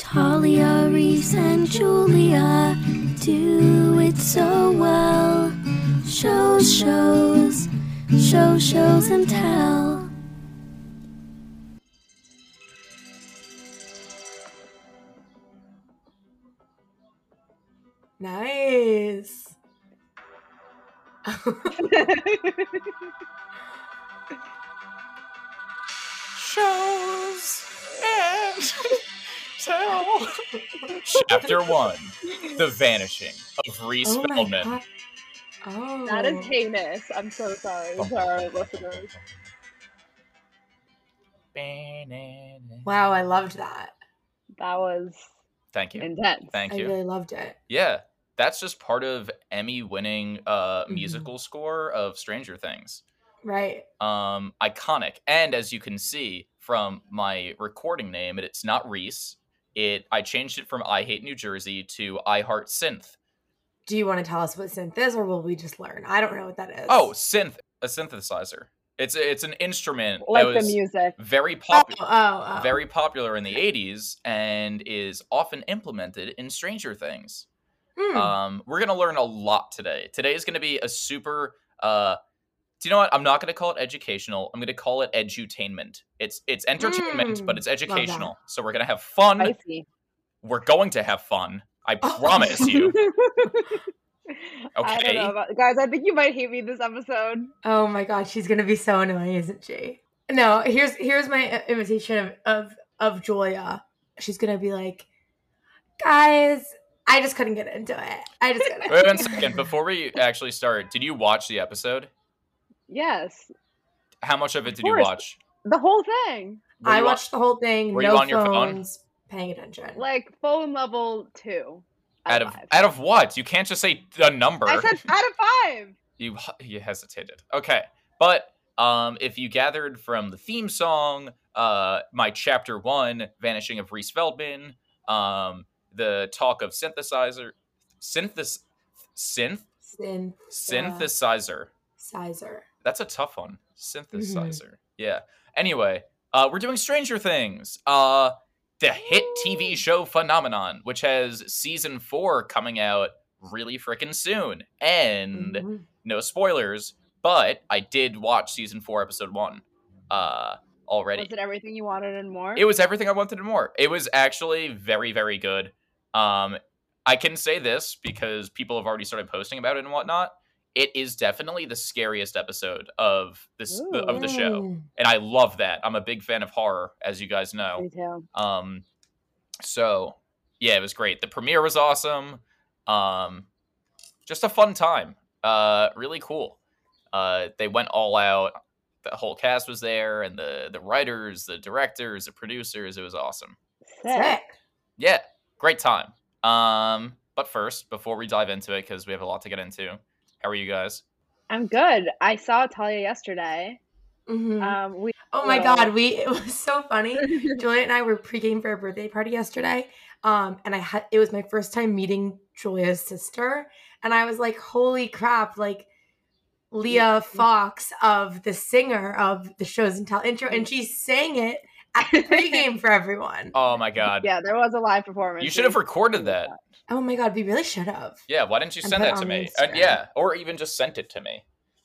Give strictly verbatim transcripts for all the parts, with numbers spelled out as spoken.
Talia, Reese, and Julia do it so well. Shows, shows, show, shows, and tell. Nice. Shows and tell. Chapter one: The Vanishing of Reese Oh my Feldman. God. Oh. That is heinous. I'm so sorry. Sorry, listeners. Wow, I loved that. That was Thank you. intense. Thank I you. really loved it. Yeah, that's just part of Emmy-winning uh, Mhm. musical score of Stranger Things. Right. Um, iconic. And as you can see from my recording name, it's not Reese. It I changed it from I Hate New Jersey to I Heart Synth. Do you want to tell us what synth is, or will we just learn? I don't know what that is. Oh, synth, a synthesizer. It's it's an instrument Like that the was music. very Oh, popular, oh, oh. very popular in the eighties, and is often implemented in Stranger Things. Hmm. Um, we're gonna learn a lot today. Today is gonna be a super. Uh, do you know what? I'm not gonna call it educational. I'm gonna call it edutainment. It's it's entertainment, Mm, but it's love educational. So we're gonna have fun. Spicy. We're going to have fun. I Oh. promise you. I don't Okay. know about, guys, I think you might hate me this episode. Oh my God, she's gonna be so annoying, isn't she? No, here's here's my imitation of of, of Julia. She's gonna be like, guys, I just couldn't get into it. I just couldn't. Wait one second. Before we actually start, did you watch the episode? Yes. How much of it Of did you course. watch? The whole thing. Were I you on- watched the whole thing. were no you on your phone? phones, paying attention. Like phone level two. out of five. out of what? You can't just say a number. I said out of five. You you hesitated. Okay, but um, if you gathered from the theme song, uh, my chapter one, Vanishing of Reese Feldman, um, the talk of synthesizer, synthis, synth, Synth. synthesizer. Sizer. That's a tough one. Synthesizer. Mm-hmm. Yeah. Anyway, uh, we're doing Stranger Things. Uh, the hit T V show phenomenon, which has season four coming out really freaking soon. And Mhm. no spoilers, but I did watch season four, episode one, uh, already. Was it everything you wanted and more? It was everything I wanted and more. It was actually very, very good. Um, I can say this because people have already started posting about it and whatnot. It is definitely the scariest episode of this Ooh. of the show, Mm. and I love that. I'm a big fan of horror, as you guys know. Me too. Um, so yeah, it was great. The premiere was awesome. Um, just a fun time. Uh, really cool. Uh, they went all out. The whole cast was there, and the the writers, the directors, the producers. It was awesome. Sick. Sick. Yeah, great time. Um, but first, before we dive into it, because we have a lot to get into, how are you guys? I'm good. I saw Talia yesterday. Mhm. Um, we Oh my little- God, we it was so funny. Julia and I were pregame for a birthday party yesterday, um, and I had it was my first time meeting Julia's sister, and I was like, "Holy crap!" Like Leah Fox of the singer of the Shows and Tell intro, and she sang it at the pregame for everyone. Oh my god. Yeah, there was a live performance. You should have recorded that. Oh my God, we really should have. Yeah, why didn't you And send put that it to on me? Uh, Instagram. yeah, or even just sent it to me.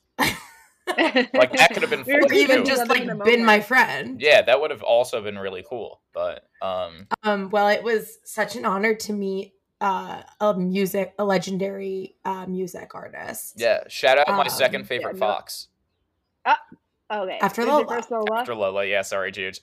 Like, that could have been We were fun Or even too. just living in like the been my moment. friend. Yeah, that would have also been really cool. But um, Um, well, it was such an honor to meet uh, a music, a legendary uh, music artist. yeah, shout out my Um, second favorite yeah, no- Fox Okay. After who's your Lola. first Lola? after Lola. Yeah, sorry, Jude.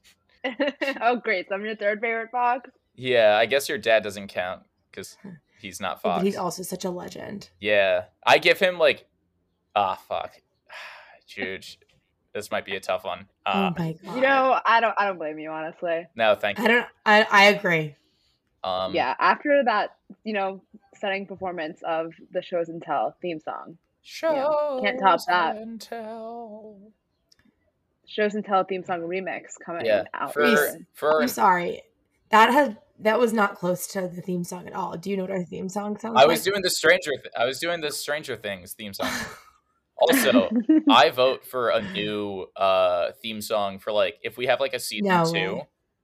Oh, great. So I'm your third favorite Fox. Yeah, I guess your dad doesn't count because he's not But Fox. he's also such a legend. Yeah, I give him like, ah, fuck, Jude. This might be a tough one. Uh, oh my God. You know, I don't. I don't blame you, honestly. no, thank I you. don't. I, I agree. Um, Yeah. After that, you know, stunning performance of the Shows and Tell theme song, Shows can't top that. and tell. Shows and Tell theme song remix coming Yeah, out. for Reese, for I'm sorry. That had that was not close to the theme song at all. Do you know what our theme song sounds I like? was doing the Stranger. Th- I was doing the Stranger Things theme song. Also, I vote for a new uh theme song for like if we have like a season No two. way.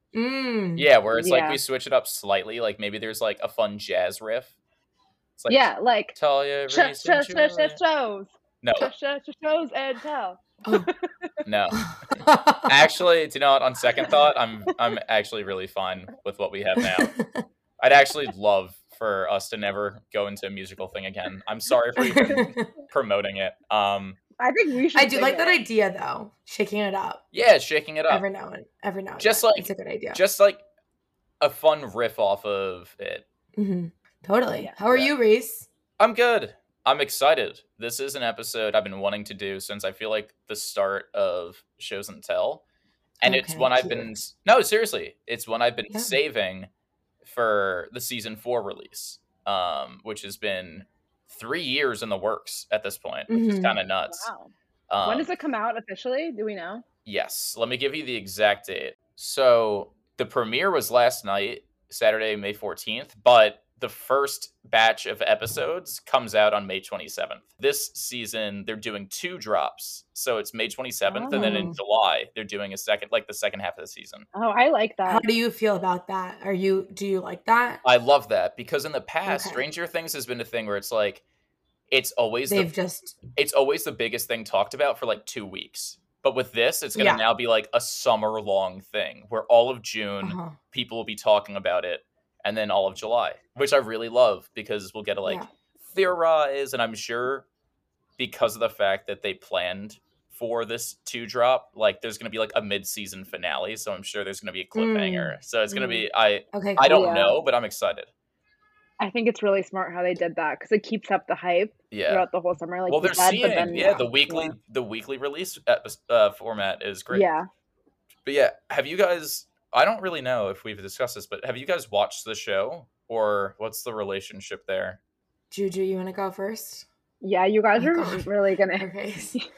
Mm. Yeah, where it's like Yeah. we switch it up slightly. Like maybe there's like a fun jazz riff. It's like yeah, like Talia, sh- Reese, sh- and sh- sh- Julia. shows, No, sh- sh- sh- shows and tell. Oh. no. Actually, do you know what? On second thought, I'm I'm actually really fine with what we have now. I'd actually love for us to never go into a musical thing again. I'm sorry for even promoting it. Um, I think we should. I do sing like that it. idea though, shaking it up yeah, shaking it up. every now and every now and Just then. like- it's a good idea. Just like a fun riff off of it. hmm Totally. Yeah. How are Yeah. you, Reese? I'm good. I'm excited. This is an episode I've been wanting to do since I feel like the start of Shows and Tell. And it's Okay, one I've cute. been no, seriously. It's one I've been Yeah. saving for the season four release. Um, which has been three years in the works at this point, which is Mhm. kind of nuts. Wow. Um, when does it come out officially? Do we know? Yes. Let me give you the exact date. So the premiere was last night, Saturday, May fourteenth, but the first batch of episodes comes out on May twenty-seventh. This season, they're doing two drops. So it's May twenty-seventh, and then in Oh. July, they're doing a second, like the second half of the season. Oh, I like How that. do you feel about that? Are you do you like that? I love that because in the past, Okay. Stranger Things has been a thing where it's like, it's always They've the just it's always the biggest thing talked about for like two weeks. But with this, it's going to Yeah. now be like a summer long thing where all of June, uh-huh. people will be talking about it, and then all of July, which I really love because we'll get to like Yeah. theorize, and I'm sure because of the fact that they planned for this two drop, like there's gonna be like a mid season finale, so I'm sure there's gonna be a cliffhanger. So it's gonna be I Okay. I don't Yeah. know, but I'm excited. I think it's really smart how they did that because it keeps up the hype Yeah. throughout the whole summer. Like Well, you they're said, seeing but then, yeah, the weekly the weekly release epi- uh, format is great. Yeah. But yeah, have you guys? I don't really know if we've discussed this, but have you guys watched the show, or what's the relationship there? Juju, you want to go first? Yeah, you guys Oh, are God. really gonna. Okay.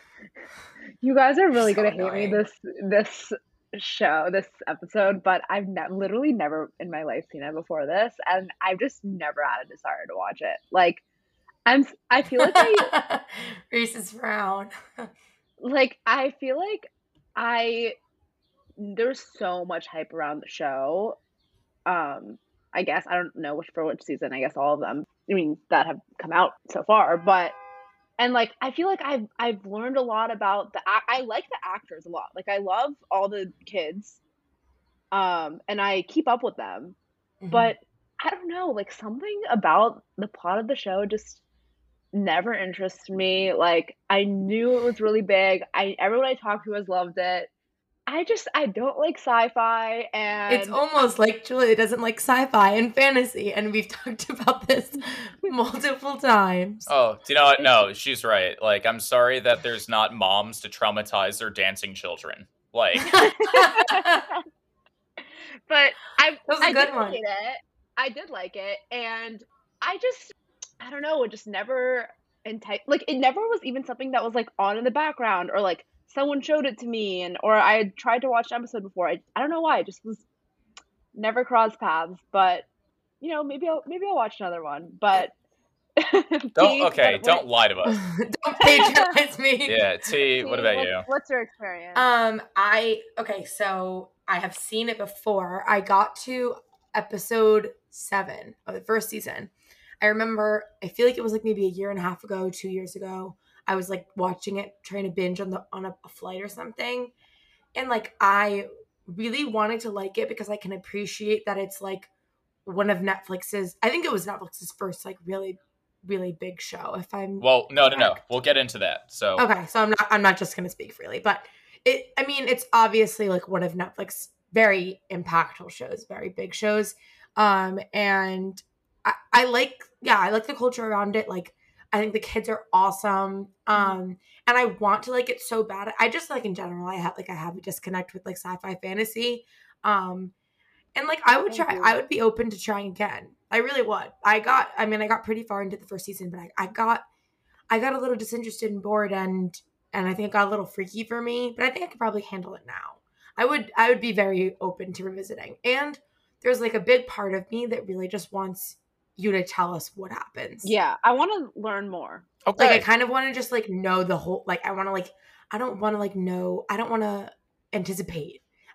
You guys are really So gonna hate annoying. me this this show, this episode, but I've ne- literally never in my life seen it before this, and I've just never had a desire to watch it. Like, I'm, s- I feel like I, Reese's frown. like I feel like I, there's so much hype around the show. Um, I guess I don't know which for which season. I guess all of them. I mean that have come out so far, but. And like I feel like I've I've learned a lot about the ac- I like the actors a lot. Like I love all the kids, um, and I keep up with them. Mhm. But I don't know, like something about the plot of the show just never interests me. Like I knew it was really big. I everyone I talked to has loved it. I just I don't like sci-fi, and It's almost like Julia doesn't like sci-fi and fantasy, and we've talked about this multiple times. Oh, do you know what? No, she's right. Like, I'm sorry that there's not moms to traumatize their dancing children. Like, but I was a I good did one. like it. I did like it, and I just I don't know. It just never enti- like it never was even something that was like on in the background or like someone showed it to me, and or I had tried to watch an episode before. I I don't know why. It just was never crossed paths. But you know, maybe I'll maybe I'll watch another one. But don't T, okay, what- don't lie to us. Don't patronize me. Yeah, T, T, what about what's, you? What's your experience? Um, I okay, so I have seen it before. I got to episode seven of the first season. I remember, I feel like it was like maybe a year and a half ago, two years ago. I was like watching it, trying to binge on the on a, a flight or something, and like I really wanted to like it because I can appreciate that it's like one of Netflix's. I think it was Netflix's first like really, really big show. If I'm Well, no, no, no. correct. We'll get into that. So, Okay, so I'm not I'm not just gonna speak freely, but it I mean it's obviously like one of Netflix very impactful shows, very big shows. Um and I, I like yeah, I like the culture around it. Like I think the kids are awesome. Um and I want to like it so bad. I just like in general I have like I have a disconnect with like sci-fi fantasy. Um and like I would Thank try you. I would be open to trying again. I really would. I got I mean I got pretty far into the first season, but I, I got I got a little disinterested and bored, and and I think it got a little freaky for me, but I think I could probably handle it now. I would I would be very open to revisiting. And there's like a big part of me that really just wants you to tell us what happens. yeah, I want to learn more. okay. Like I kind of want to just like know the whole like I want to like I don't want to like know I don't want to anticipate.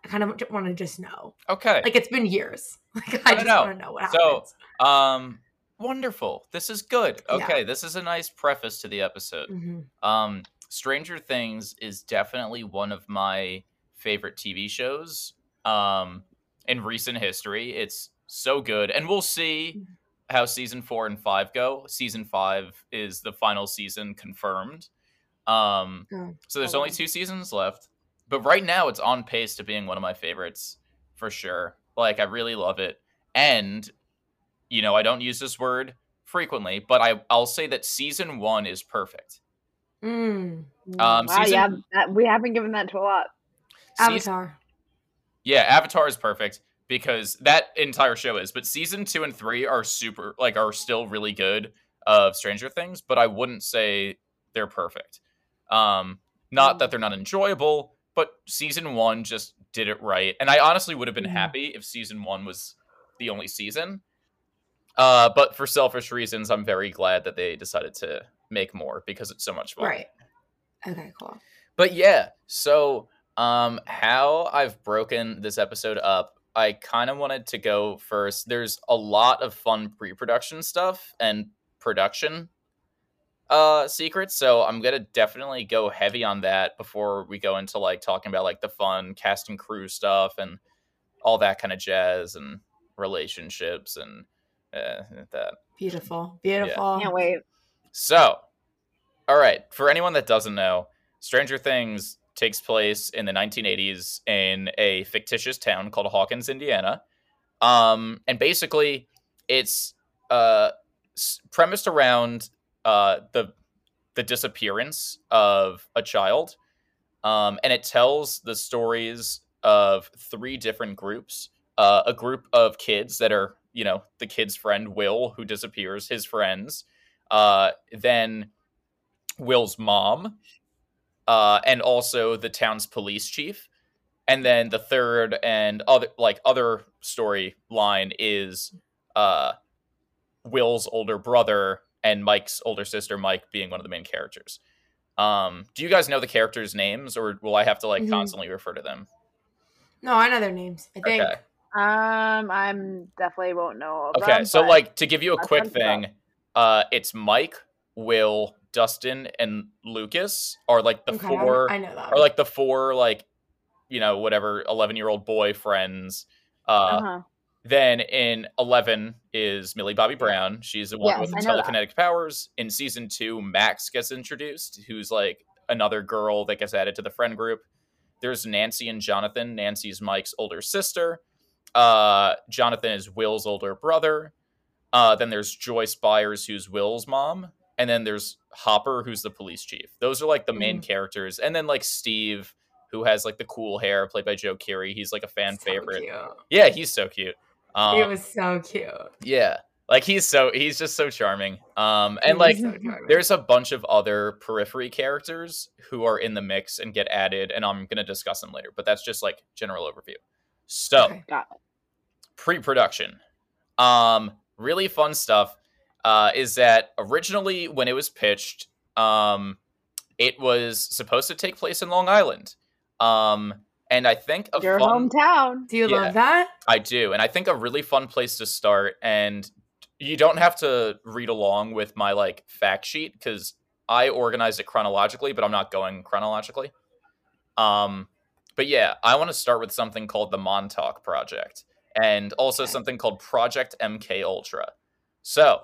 I kind of want to just know. Okay. Like, it's been years. Like, I, I just know. want to know what So, happens. um, wonderful. This is good. Okay, Yeah. this is a nice preface to the episode. hmm Um, Stranger Things is definitely one of my favorite T V shows um, in recent history. It's so good. And we'll see how season four and five go. Season five is the final season confirmed. Um, Oh, so there's oh, only wow. two seasons left. But right now it's on pace to being one of my favorites for sure. Like, I really love it. And, you know, I don't use this word frequently, but I, I'll say that season one is perfect. Mm. Um, wow, season- yeah, that, we haven't given that to a lot. Season- Avatar. Yeah, Avatar is perfect because that entire show is. But season two and three are super, like, are still really good of Stranger Things, but I wouldn't say they're perfect. Um, not that they're not enjoyable, but season one just did it right. And I honestly would have been Mhm. happy if season one was the only season. Uh, but for selfish reasons, I'm very glad that they decided to make more because it's so much fun. Right. Okay, cool. But yeah, so um, how I've broken this episode up, I kind of wanted to go first. There's a lot of fun pre-production stuff and production uh, secrets, so I'm gonna definitely go heavy on that before we go into like talking about like the fun cast and crew stuff and all that kind of jazz and relationships and uh, that. Beautiful. Beautiful. Can't wait. So, all right, for anyone that doesn't know, Stranger Things takes place in the nineteen eighties in a fictitious town called Hawkins, Indiana. Um, and basically, it's uh, s- premised around uh, the the disappearance of a child. Um, and it tells the stories of three different groups. Uh, a group of kids that are, you know, the kid's friend, Will, who disappears, his friends. Uh, then Will's mom, uh, and also the town's police chief. And then the third and other like other storyline is uh, Will's older brother and Mike's older sister, Mike, being one of the main characters. Um, do you guys know the characters' names, or will I have to like Mhm. constantly refer to them? No, I know their names. I think. Okay. Um, I'm definitely won't know of Okay, them, so but like to give you a I'll quick check them out. thing, uh, it's Mike, Will, Dustin, and Lucas are like the Okay, I- four, I know that. are like the four like, you know, whatever eleven year old boy friends. Uh, uh-huh. Then in eleven is Millie Bobby Brown. She's the one Yes, with I know that. telekinetic powers. In season two, Max gets introduced, who's like another girl that gets added to the friend group. There's Nancy and Jonathan. Nancy's Mike's older sister. Uh, Jonathan is Will's older brother. Uh, then there's Joyce Byers, who's Will's mom. And then there's Hopper, who's the police chief. Those are like the main Mhm. characters. And then like Steve, who has like the cool hair, played by Joe Keery. He's like a fan So favorite. cute. Yeah, he's so cute. Um, It was so cute. yeah, like he's so he's just so charming. Um, He and was like so charming. there's a bunch of other periphery characters who are in the mix and get added, and I'm gonna discuss them later. But that's just like general overview. So Okay. Got it. pre-production, um, really fun stuff. Uh, is that originally when it was pitched, um, it was supposed to take place in Long Island. Um, and I think a Your fun. hometown. Do you Yeah. love that? I do, and I think a really fun place to start. And you don't have to read along with my like fact sheet because I organized it chronologically, but I'm not going chronologically. Um, but yeah, I want to start with something called the Montauk Project, and also Okay. something called Project M K Ultra. So,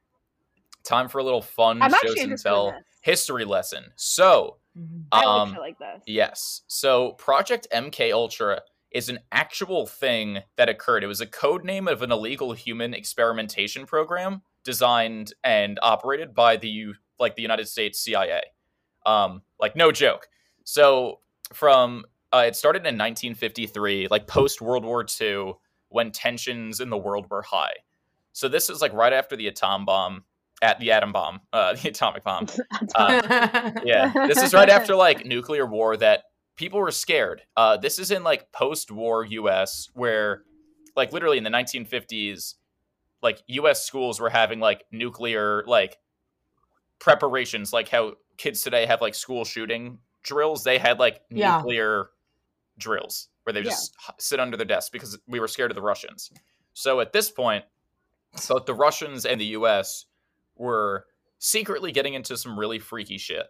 time for a little fun I'm shows actually and interested in tell this. history lesson. So, Mhm. I um, like shit like this. yes. So Project M K Ultra is an actual thing that occurred. It was a code name of an illegal human experimentation program designed and operated by the U- like the United States C I A. Um, like no joke. So from uh, it started in nineteen fifty-three, like post World War Two, when tensions in the world were high. So this is like right after the atom bomb, at the atom bomb, uh, the atomic bomb. Uh, yeah, this is right after like nuclear war that people were scared. Uh, this is in like post-war U S where like literally in the nineteen fifties, like U S schools were having like nuclear like preparations, like how kids today have like school shooting drills. They had like Yeah. nuclear drills where they Yeah. just h- sit under their desks because we were scared of the Russians. So at this point, both the Russians and the U S were secretly getting into some really freaky shit.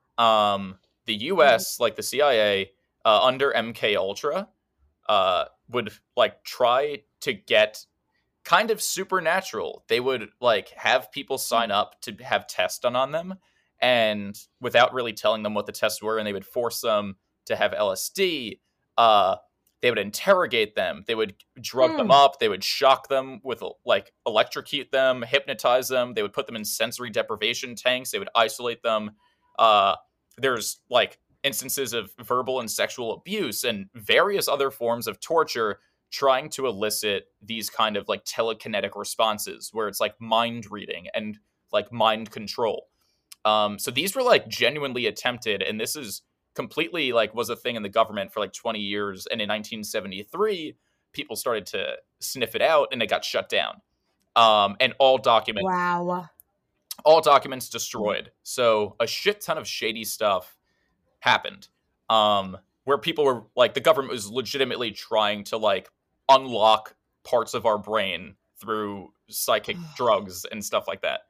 Um, the U S, like the C I A, uh, under M K Ultra, uh, would like try to get kind of supernatural. They would like have people sign up to have tests done on them, and without really telling them what the tests were, and they would force them to have L S D. Uh, they would interrogate them. They would drug Hmm. them up. They would shock them with like electrocute them, hypnotize them. They would put them in sensory deprivation tanks. They would isolate them. Uh, there's like instances of verbal and sexual abuse and various other forms of torture, trying to elicit these kind of like telekinetic responses where it's like mind reading and like mind control. Um, so these were like genuinely attempted, and this is completely like was a thing in the government for like twenty years. And in nineteen seventy-three, people started to sniff it out, and it got shut down. Um, and all documents, Wow. all documents destroyed. So a shit ton of shady stuff happened, um, where people were like, the government was legitimately trying to like unlock parts of our brain through psychic drugs and stuff like that.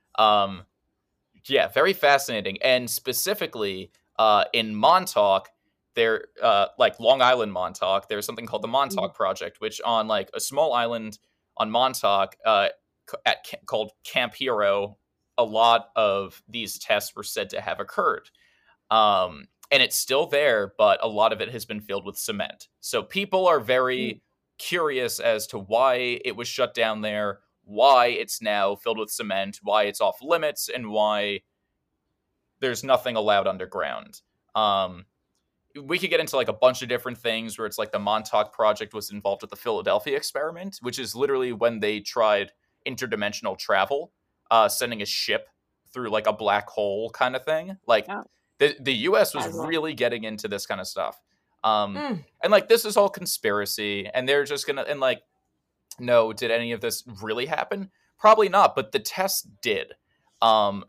Um, yeah, very fascinating. And specifically, uh, in Montauk, there, uh, like Long Island, Montauk, there's something called the Montauk Project, which on like a small island on Montauk, uh, at called Camp Hero, a lot of these tests were said to have occurred. Um, and it's still there, but a lot of it has been filled with cement. So people are very mm. curious as to why it was shut down there, why it's now filled with cement, why it's off limits, and why there's nothing allowed underground. Um, we could get into like a bunch of different things where it's like the Montauk Project was involved with the Philadelphia experiment, which is literally when they tried interdimensional travel, uh, sending a ship through like a black hole kind of thing. Like yeah. the, the U S was Well. really getting into this kind of stuff. Um, Mm. and like, this is all conspiracy, and they're just gonna, and like, no, did any of this really happen? Probably not, but the tests did. Um,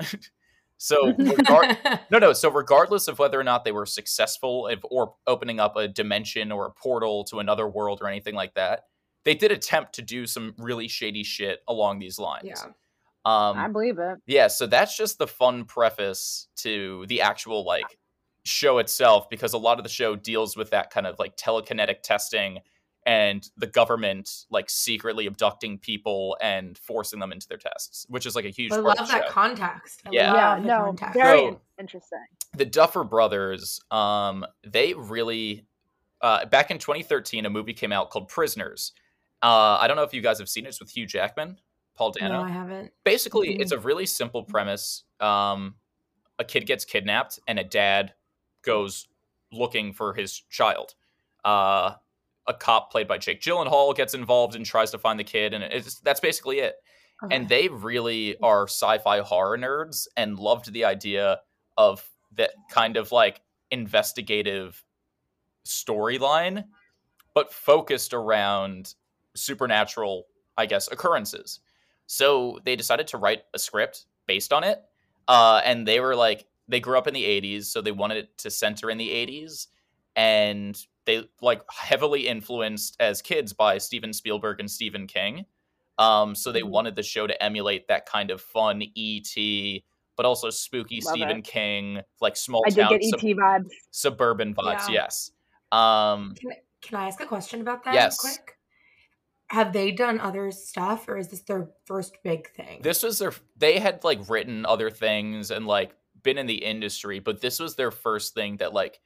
so regard- no, no. So regardless of whether or not they were successful if, or opening up a dimension or a portal to another world or anything like that, they did attempt to do some really shady shit along these lines. Yeah. Um, I believe it. yeah, so that's just the fun preface to the actual like show itself, because a lot of the show deals with that kind of like telekinetic testing and the government like secretly abducting people and forcing them into their tests, which is like a huge I part love of the that show. context. I Yeah. love Yeah, the no, context. very So- in- interesting. The Duffer Brothers, um, they really uh, back in twenty thirteen, a movie came out called Prisoners. Uh, I don't know if you guys have seen it. It's with Hugh Jackman, Paul Dano. No, I haven't. Basically, Mhm. it's a really simple premise. Um, a kid gets kidnapped, and a dad goes looking for his child. Uh, a cop played by Jake Gyllenhaal gets involved and tries to find the kid, and it's that's basically it. Okay. And they really are sci-fi horror nerds and loved the idea of that kind of like investigative storyline, but focused around supernatural, I guess, occurrences. So they decided to write a script based on it. Uh, and they were like, they grew up in the eighties, so they wanted it to center in the eighties. And they like heavily influenced as kids by Steven Spielberg and Stephen King. Um, so they Mhm. wanted the show to emulate that kind of fun E T, but also spooky Love Stephen it. King, like small I did town get sub- E T vibes. suburban vibes. Yeah. Yes. Um, Can, can I ask a question about that Yes. quick? Have they done other stuff, or is this their first big thing? this was their, they had like written other things and like been in the industry, but this was their first thing that like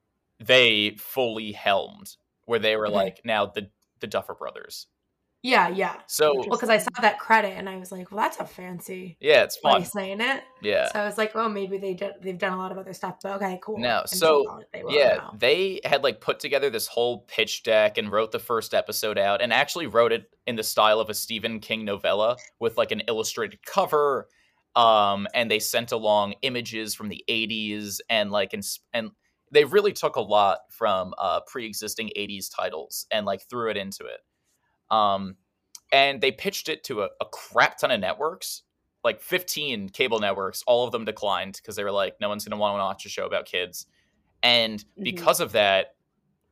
they fully helmed, where they were Okay. like, now the, the Duffer Brothers. Yeah, yeah. So Well, because I saw that credit and I was like, well, that's a fancy yeah, it's way fun. of saying it. Yeah. So I was like, oh, maybe they did. They've done a lot of other stuff. But okay, cool. No, And so, they will Yeah, now. they had like put together this whole pitch deck and wrote the first episode out, and actually wrote it in the style of a Stephen King novella with like an illustrated cover. Um, and they sent along images from the eighties, and like ins- and they really took a lot from uh, pre-existing eighties titles and like threw it into it. Um, and they pitched it to a, a crap ton of networks, like fifteen cable networks. All of them declined because they were like, no one's going to want to watch a show about kids. And Mhm. because of that,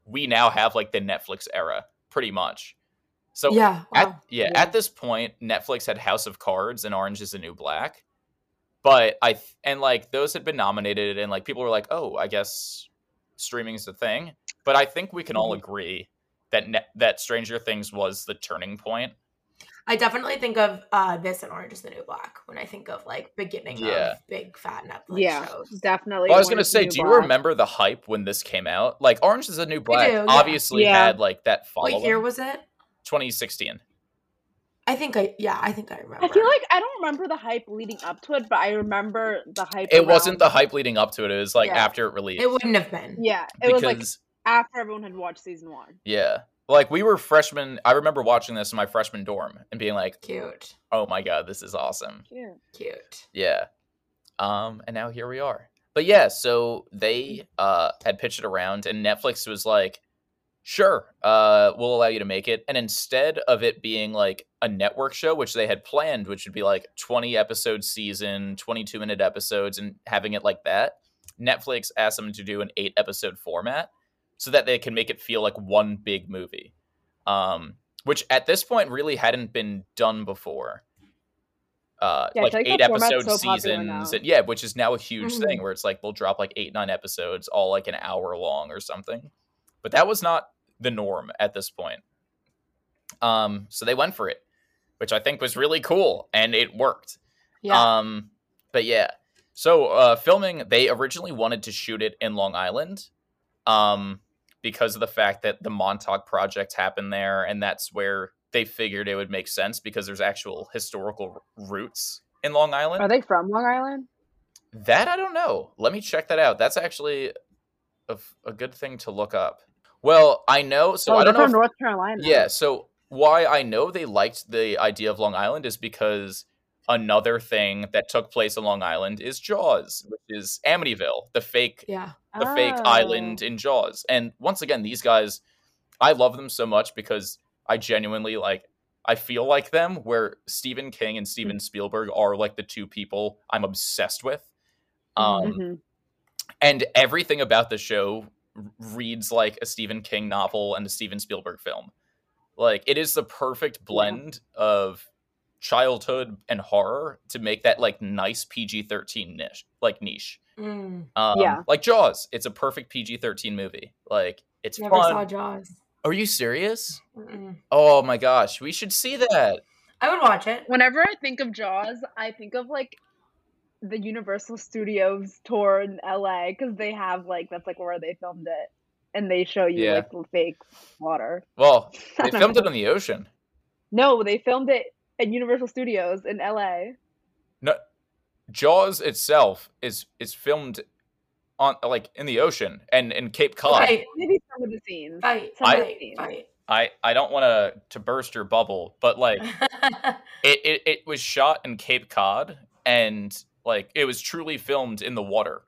we now have like the Netflix era, pretty much. So Yeah, at wow. yeah, Yeah. at this point, Netflix had House of Cards and Orange is the New Black. But I th- and like those had been nominated, and like people were like, "Oh, I guess streaming is the thing." But I think we can all Mhm. agree that ne- that Stranger Things was the turning point. I definitely think of uh, this and Orange is the New Black when I think of like beginning Yeah. of big fat Netflix Yeah, shows. definitely. Well, I was Orange gonna is the say, New do you Black. remember the hype when this came out? Like, Orange is the New Black do, yeah. obviously Yeah. had like that What following. year was it? twenty sixteen. I think I yeah, I think I remember. I feel like I don't remember the hype leading up to it, but I remember the hype. It wasn't around- the hype leading up to it. It was like Yeah. after it released. It wouldn't have been. Yeah, it was like because after everyone had watched season one. yeah, like we were freshmen. I remember watching this in my freshman dorm and being like, Cute. "Oh my god, this is awesome." Yeah. Cute. Yeah. Um, and now here we are. But yeah, so they uh had pitched it around, and Netflix was like, "Sure, uh, we'll allow you to make it." And instead of it being like a network show, which they had planned, which would be like twenty episode season, twenty-two minute episodes, and having it like that, Netflix asked them to do an eight episode format so that they can make it feel like one big movie. Um, which at this point really hadn't been done before. Uh, Yeah, I like feel like eight that format's episode so popular seasons, now. and yeah, which is now a huge Mhm. thing where it's like they'll drop like eight, nine episodes, all like an hour long or something. But that was not the norm at this point. Um, so they went for it, which I think was really cool, and it worked. Yeah. Um, but yeah, so uh, filming, they originally wanted to shoot it in Long Island, um, because of the fact that the Montauk Project happened there, and that's where they figured it would make sense because there's actual historical roots in Long Island. Are they from Long Island? That I don't know. Let me check that out. That's actually a, f- a good thing to look up. Well, I know. So oh, I they're don't know. from if- North Carolina. yeah. So why I know they liked the idea of Long Island is because another thing that took place in Long Island is Jaws, which is Amityville, the fake Yeah. the fake Oh. island in Jaws. And once again, these guys, I love them so much because I genuinely like. I feel like them, where Stephen King and Steven Spielberg are like the two people I'm obsessed with. Um, Mhm. and everything about the show r- reads like a Stephen King novel and a Steven Spielberg film. Like, it is the perfect blend of childhood and horror to make that like nice P G thirteen niche, like niche. Mm. Um, Yeah. like Jaws, it's a perfect P G thirteen movie. Like, it's Never fun. saw Jaws. Are you serious? Mm-mm. Oh my gosh, we should see that. I would watch it. Whenever I think of Jaws, I think of like the Universal Studios tour in L A because they have like that's like where they filmed it, and they show you Yeah. like the fake water. Well, I they don't filmed it know. in the ocean. No, they filmed it at Universal Studios in L A. No, Jaws itself is is filmed on like in the ocean and in Cape Cod. Fight, Maybe some of the scenes. fight, Some of the fight, scenes. fight. I I don't want to to burst your bubble, but like it, it it was shot in Cape Cod, and like it was truly filmed in the water.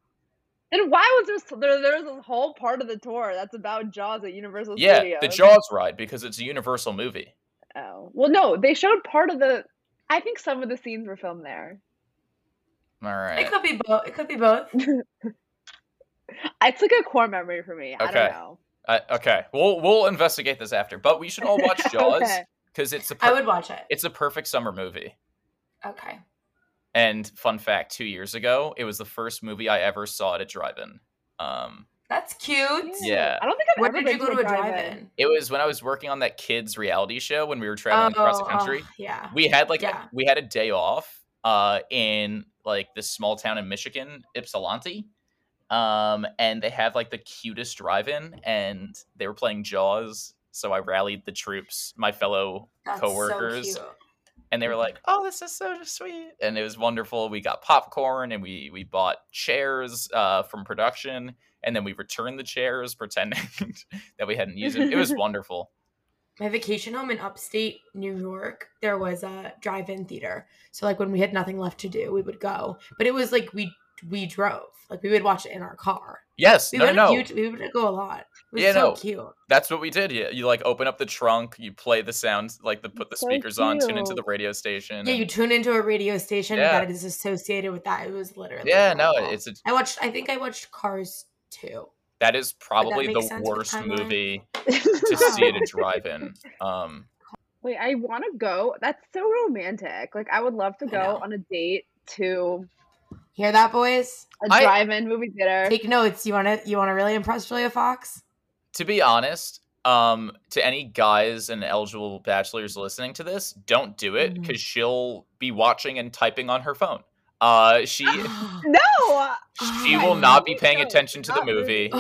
And why was there, there there's a whole part of the tour that's about Jaws at Universal Yeah, Studios? the Jaws ride, because it's a Universal movie. Oh. Well, no, they showed part of the I think some of the scenes were filmed there. All It right. could be both. It could be both. It's like a core memory for me. I Okay. don't know. Uh, okay, we'll we'll investigate this after, but we should all watch Jaws Okay. because it's a I per- would watch it. it's a perfect summer movie. Okay. And fun fact, two years ago, it was the first movie I ever saw at a drive-in. Um, That's cute. Yeah. I don't think I've Where ever did been you go to a drive-in. drive-in? it was when I was working on that kids reality show when we were traveling across the country. oh, yeah. We had like Yeah. we had a day off uh, in like this small town in Michigan, Ypsilanti. Um, and they had like the cutest drive-in, and they were playing Jaws. So I rallied the troops, my fellow That's coworkers, so cute. and they were like, "Oh, this is so sweet," and it was wonderful. We got popcorn, and we we bought chairs uh, from production, and then we returned the chairs, pretending that we hadn't used it. It was wonderful. My vacation home in upstate New York, there was a drive-in theater. So like when we had nothing left to do, we would go. But it was like we we drove. Like we would watch it in our car. Yes, We no, went no, a no. few, we would go a lot. It was Yeah, so no. cute. That's what we did. You, you like open up the trunk, you play the sounds, like the put the So speakers on, tune into cute. the radio station. Yeah, and- you tune into a radio station Yeah. that is associated with that. It was literally yeah, no, adorable. it's a, I watched I think I watched Cars two. That is probably make the sense with worst timeline? movie to see at a drive-in. Um, Wait, I want to go. That's so romantic. Like, I would love to I go know. on a date to Hear that, boys? a I- drive-in movie theater. Take notes. You want to you want to really impress Julia Fox? to be honest, um, to any guys and eligible bachelors listening to this, don't do it Mhm. because she'll be watching and typing on her phone. Uh, she No, she Oh, will I not be really paying don't. attention to the Not movie.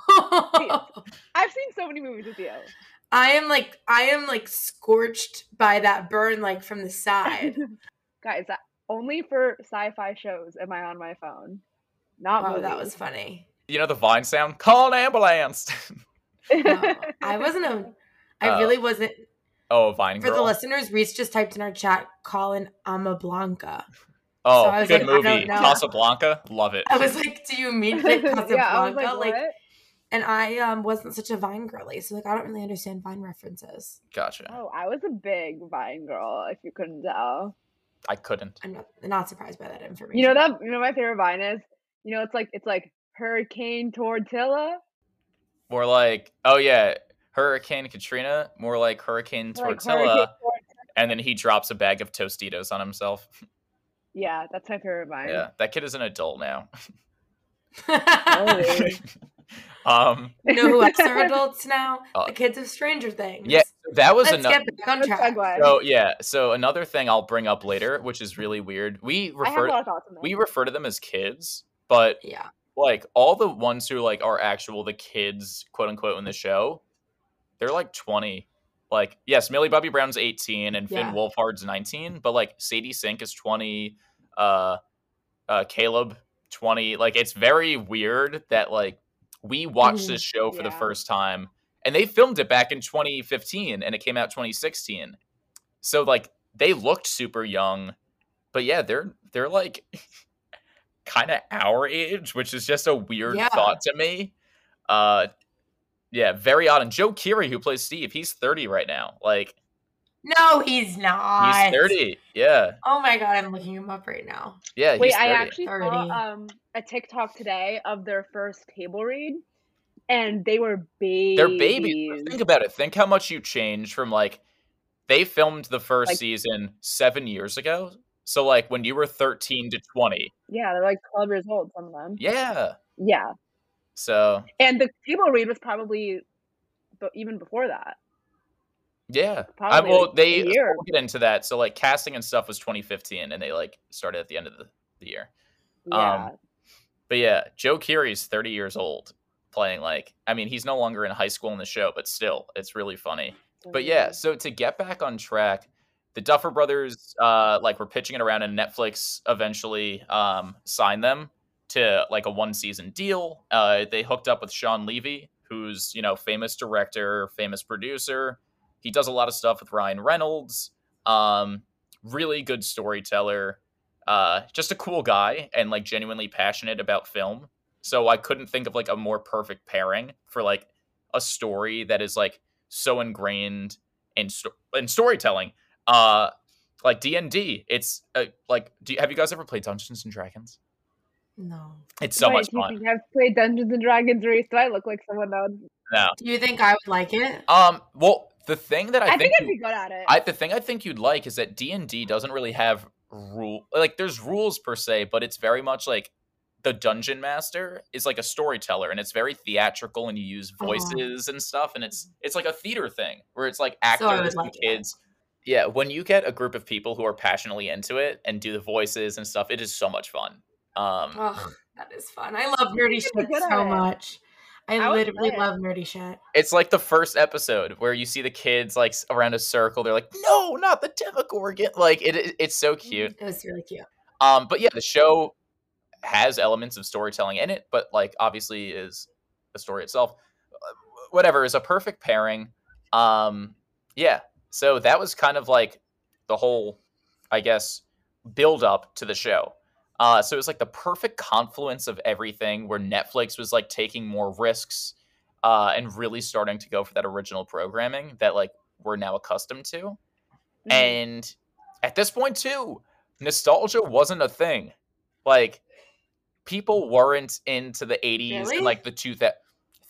I've seen so many movies with you. I am like I am like scorched by that burn like from the side. Guys, that only for sci-fi shows am I on my phone. Not Wow, movies. that was funny. You know the Vine sound? Call an ambulance. No, I wasn't a. I Oh. really wasn't. Oh, Vine For girl. the listeners, Reese just typed in our chat, Colin Ama Blanca. oh, so I was good like, I don't movie. know. Casablanca. Love it. I was like, do you mean like Casablanca? yeah, I was like, like, what? and I um wasn't such a Vine girly, so like I don't really understand Vine references. Gotcha. Oh, I was a big Vine girl, if you couldn't tell. I couldn't. I'm not not surprised by that information. You know that you know what my favorite Vine is? You know, it's like it's like Hurricane Tortilla. More like, oh yeah, Hurricane Katrina. More like Hurricane Like Tortilla. Hurricane Tortilla. And then he drops a bag of Tostitos on himself. Yeah, that's my favorite Vine. Yeah, that kid is an adult now. Totally. um, You know who else are adults now? Uh, the kids of Stranger Things. yeah, that was Let's another. get back on Good track. segue. So yeah, so another thing I'll bring up later, which is really weird. We I have a refer lot of thoughts on this. we refer to them as kids, but Yeah. like all the ones who like are actual the kids, quote unquote, in the show, they're like twenty. Like, yes, Millie Bobby Brown's eighteen and Finn Yeah. Wolfhard's nineteen, but like Sadie Sink is twenty, uh, uh, Caleb twenty. Like, it's very weird that like we watched Mhm. this show for the Yeah. first time, and they filmed it back in twenty fifteen, and it came out twenty sixteen. So like they looked super young, but yeah, they're they're like kind of our age, which is just a weird Yeah. thought to me. Uh, yeah, very odd. And Joe Keery, who plays Steve, he's thirty right now. Like, No, he's not. he's thirty. Yeah, Oh my god, I'm looking him up right now. yeah. Wait, he's I thirty. actually thirty. saw um a TikTok today of their first table read, and they were babies. They're babies. Think about it. Think how much you changed from like they filmed the first Like- season seven years ago. So like when you were thirteen to twenty. Yeah, they're like twelve years old. Some of them. Yeah. Yeah, So and the table read was probably, but even before that. yeah. I, Probably well, like they a year. we'll get into that. So like casting and stuff was twenty fifteen, and they like started at the end of the, the year. Yeah, Um, But yeah, Joe Keery's thirty years old, playing like I mean he's no longer in high school in the show, but still, it's really funny. But yeah, so to get back on track, the Duffer Brothers uh like were pitching it around, and Netflix eventually um signed them to like a one season deal. Uh they hooked up with Sean Levy, who's, you know, famous director, famous producer. He does a lot of stuff with Ryan Reynolds. Um really good storyteller. Uh just a cool guy and like genuinely passionate about film. So I couldn't think of like a more perfect pairing for like a story that is like so ingrained in sto- in storytelling. Uh, like D and D, it's uh, like, do you, have you guys ever played Dungeons and Dragons? No. It's so Wait, much do you fun. think I've played Dungeons and Dragons, Reese? Do I look like someone that would... No, Do you think I would like it? um, well, the thing that I, I, think, think, I'd be good at it. I the thing I think you'd like is that D and D doesn't really have rule like there's rules per se, but it's very much like the dungeon master is like a storyteller, and it's very theatrical, and you use Oh. voices and stuff, and it's it's like a theater thing where it's like So I actors would and like that. kids. Yeah, when you get a group of people who are passionately into it and do the voices and stuff, it is so much fun. Um, Oh, that is fun. I love nerdy I'd be shit good at so it. much. I, I would literally play it. love nerdy shit. it's like the first episode where you see the kids like s- around a circle. They're like, "No, not the Demogorgon!" Like it, it- it's so cute. It was really cute. Um, but yeah, the show has elements of storytelling in it, but like obviously is the story itself. Uh, Whatever is a perfect pairing. Um, yeah, so that was kind of like the whole, I guess, build up to the show. Uh, so it was like the perfect confluence of everything, where Netflix was like taking more risks uh, and really starting to go for that original programming that like we're now accustomed to. Mhm. And at this point too, nostalgia wasn't a thing. Like people weren't into the eighties Really? and like the two that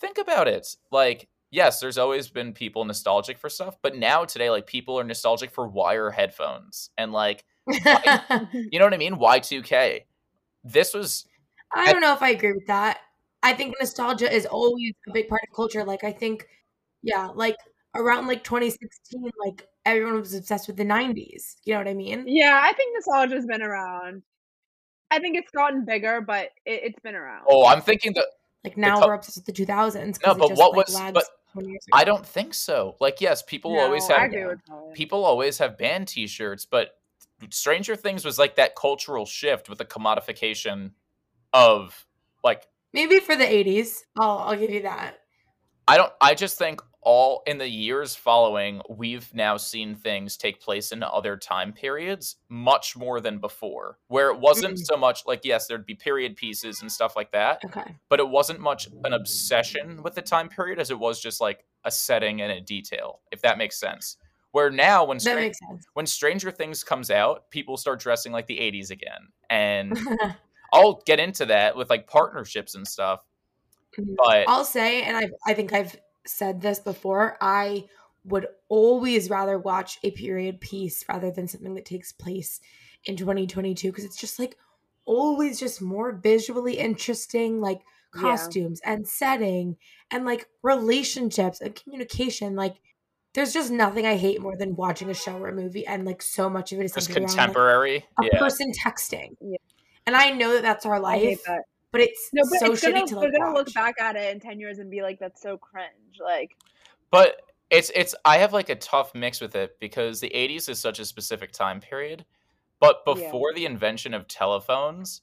think about it. Like, yes, there's always been people nostalgic for stuff, but now today, like, people are nostalgic for wire headphones and like, y- you know what I mean? Y two K. This was. I don't know if I agree with that. I think nostalgia is always a big part of culture. Like, I think, yeah, like around like twenty sixteen, like everyone was obsessed with the nineties. You know what I mean? Yeah, I think nostalgia's been around. I think it's gotten bigger, but it, it's been around. Oh, I'm thinking that. Like now co- we're obsessed with the two thousands. No, but just, what like, was? lags But twenty years ago. I don't think so. Like, yes, people No, always I have. agree with Colin. People always have band T-shirts, but Stranger Things was like that cultural shift with the commodification of like. Maybe for the eighties, I'll I'll give you that. I don't. I just think all in the years following, we've now seen things take place in other time periods much more than before, where it wasn't Mm. so much like, yes, there'd be period pieces and stuff like that, Okay. but it wasn't much an obsession with the time period as it was just like a setting and a detail, if that makes sense. Where now, when That Stran- makes sense. when Stranger Things comes out, people start dressing like the eighties again, and I'll get into that with like partnerships and stuff. But I'll say, and I I think I've said this before, I would always rather watch a period piece rather than something that takes place in twenty twenty-two because it's just like always just more visually interesting, like Yeah. costumes and setting and like relationships and communication. Like there's just nothing I hate more than watching a show or a movie and like so much of it is just centered around like, contemporary. a Yeah. person texting. Yeah. And I know that that's our I hate life, that. but it's No, but so it's shitty gonna, to we're like gonna look watch. back at it in ten years and be like, that's so cringe. Like, But it's it's I have like a tough mix with it because the eighties is such a specific time period. But Yeah. before the invention of telephones,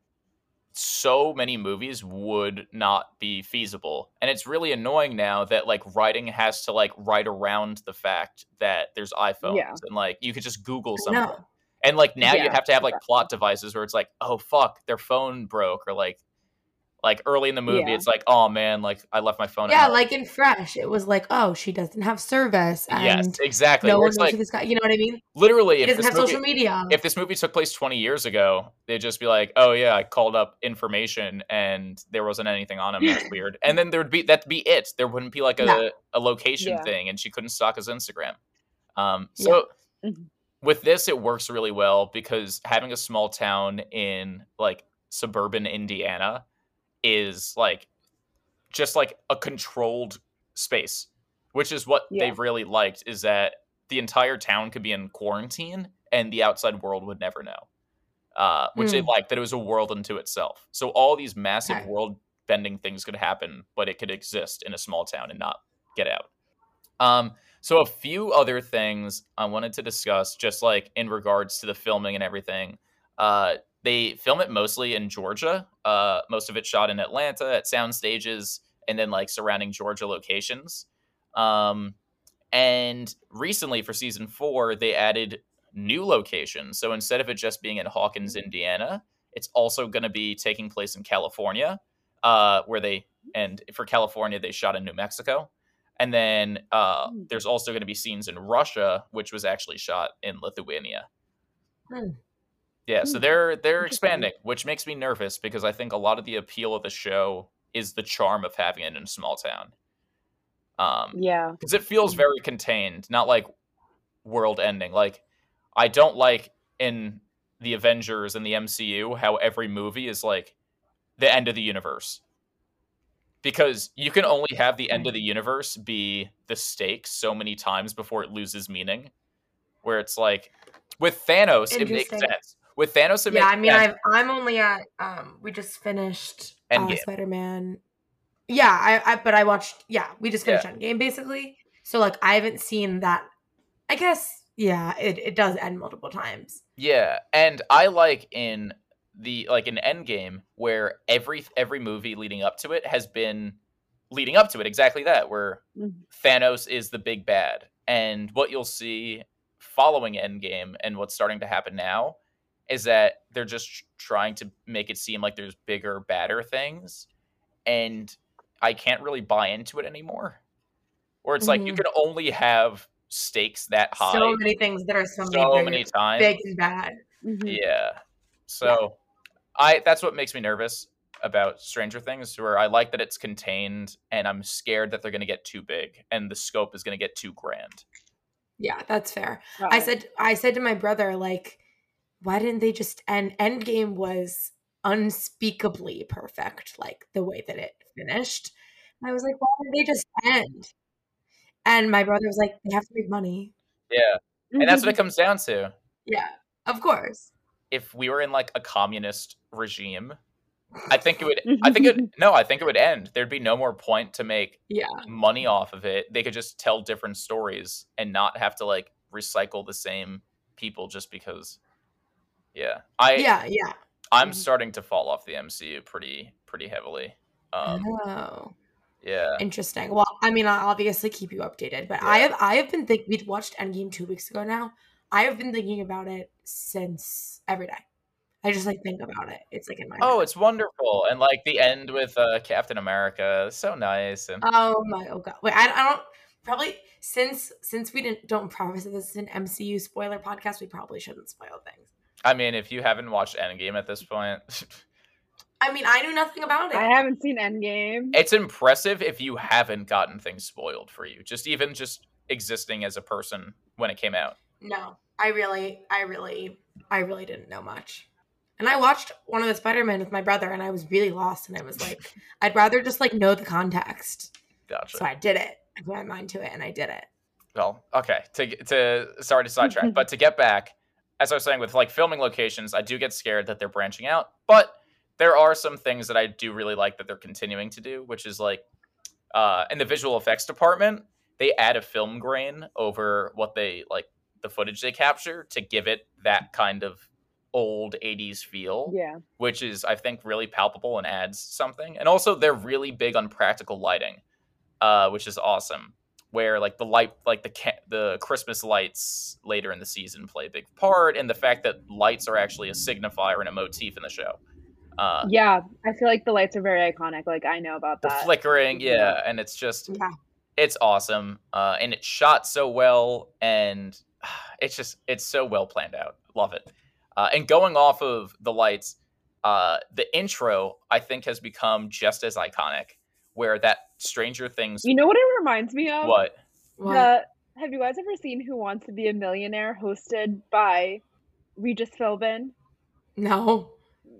so many movies would not be feasible. And it's really annoying now that like writing has to like write around the fact that there's iPhones Yeah. and like you could just Google I something. know. And like now you Yeah, have to have like plot devices where it's like, oh fuck, their phone broke, or like like early in the movie Yeah. it's like, oh man, like I left my phone at Yeah, home. like in Fresh, it was like, oh, she doesn't have service, Yes, and exactly. no Where one it's knows like who this guy. You know what I mean? literally He if doesn't this have movie social media. if this movie took place twenty years ago, they'd just be like, oh yeah, I called up information and there wasn't anything on him. That's weird. And then there would be that'd be it. There wouldn't be like a, Yeah. a location Yeah. thing, and she couldn't stalk his Instagram. Um, so Mhm. with this, it works really well because having a small town in like suburban Indiana is like just like a controlled space, which is what Yeah. they've really liked, is that the entire town could be in quarantine and the outside world would never know. Uh, which they Mm. liked, that it was a world unto itself. So all these massive Okay. world bending things could happen, but it could exist in a small town and not get out. Um, so a few other things I wanted to discuss, just like in regards to the filming and everything. Uh, they film it mostly in Georgia. Uh, most of it shot in Atlanta at sound stages and then like surrounding Georgia locations. Um, and recently for season four, they added new locations. So instead of it just being in Hawkins, Indiana, it's also going to be taking place in California, uh, where they, and for California, they shot in New Mexico. And then uh, Hmm. there's also going to be scenes in Russia, which was actually shot in Lithuania. Hmm. Yeah, so Hmm. they're they're Interesting. expanding, which makes me nervous because I think a lot of the appeal of the show is the charm of having it in a small town. Um, Yeah. because it feels very contained, not like world ending. Like I don't like in the Avengers and the M C U how every movie is like the end of the universe. Because you can only have the end of the universe be the stakes so many times before it loses meaning. Where it's like with Thanos, it makes Interesting. sense. With Thanos, it Yeah, makes I mean, sense. I've, I'm only at. Um, we just finished uh, Endgame. Spider-Man. Yeah, I, I. But I watched. Yeah, we just finished Endgame basically. So like, I haven't seen that. I guess. Yeah, it, it does end multiple times. Yeah, and I like in the like in Endgame where every every movie leading up to it has been leading up to it exactly that, where Mhm. Thanos is the big bad. And what you'll see following Endgame and what's starting to happen now is that they're just tr- trying to make it seem like there's bigger, badder things, and I can't really buy into it anymore. Or it's like you Mhm. can only have stakes that high So many things that are so, so many, many big, times. big and bad. Mhm. Yeah. So I that's what makes me nervous. about Stranger Things, where I like that it's contained, and I'm scared that they're going to get too big and the scope is going to get too grand. Yeah, that's fair. Right. I said I said to my brother, like, why didn't they just end? Endgame was unspeakably perfect, like the way that it finished. And I was like, why didn't they just end? And my brother was like, they have to make money. Yeah. And that's what it comes down to. Yeah, of course. If we were in like a communist regime, I think it would, I think it, no, I think it would end. There'd be no more point to make Yeah. money off of it. They could just tell different stories and not have to like recycle the same people just because. Yeah. I, Yeah, yeah. I'm starting to fall off the M C U pretty, pretty heavily. Um, oh. Yeah. Interesting. Well, I mean, I'll obviously keep you updated, but Yeah. I have, I have been thinking, we watched Endgame two weeks ago now. I have been thinking about it since every day. I just like think about it. It's like in my Oh, head. it's wonderful. And like the end with uh, Captain America, so nice. And Oh my, oh god. Wait, I, I don't, probably, since, since we didn't, don't promise that this is an M C U spoiler podcast, we probably shouldn't spoil things. I mean, if you haven't watched Endgame at this point, I mean, I knew nothing about it. I haven't seen Endgame. it's impressive if you haven't gotten things spoiled for you. Just even just existing as a person when it came out. No, I really, I really, I really didn't know much. And I watched one of the Spider-Man with my brother, and I was really lost. And I was like, I'd rather just like know the context. Gotcha. So I did it. I put my mind to it, and I did it. Well, okay. To to sorry to sidetrack, but to get back, as I was saying, with like filming locations, I do get scared that they're branching out. But there are some things that I do really like that they're continuing to do, which is like uh, in the visual effects department, they add a film grain over what they like the footage they capture to give it that kind of old eighties feel, Yeah. which is I think really palpable and adds something. And also they're really big on practical lighting, uh, which is awesome. Where like the light, like the ca- the Christmas lights later in the season play a big part, and the fact that lights are actually a signifier and a motif in the show. Uh, Yeah, I feel like the lights are very iconic. Like I know about the that. flickering, yeah, and it's just Yeah. it's awesome, uh, and it's shot so well, and it's just it's so well planned out. Love it. Uh, and going off of the lights, uh, the intro I think has become just as iconic. Where that Stranger Things, You know what it reminds me of? what? What? The, have you guys ever seen Who Wants to Be a Millionaire hosted by Regis Philbin? No.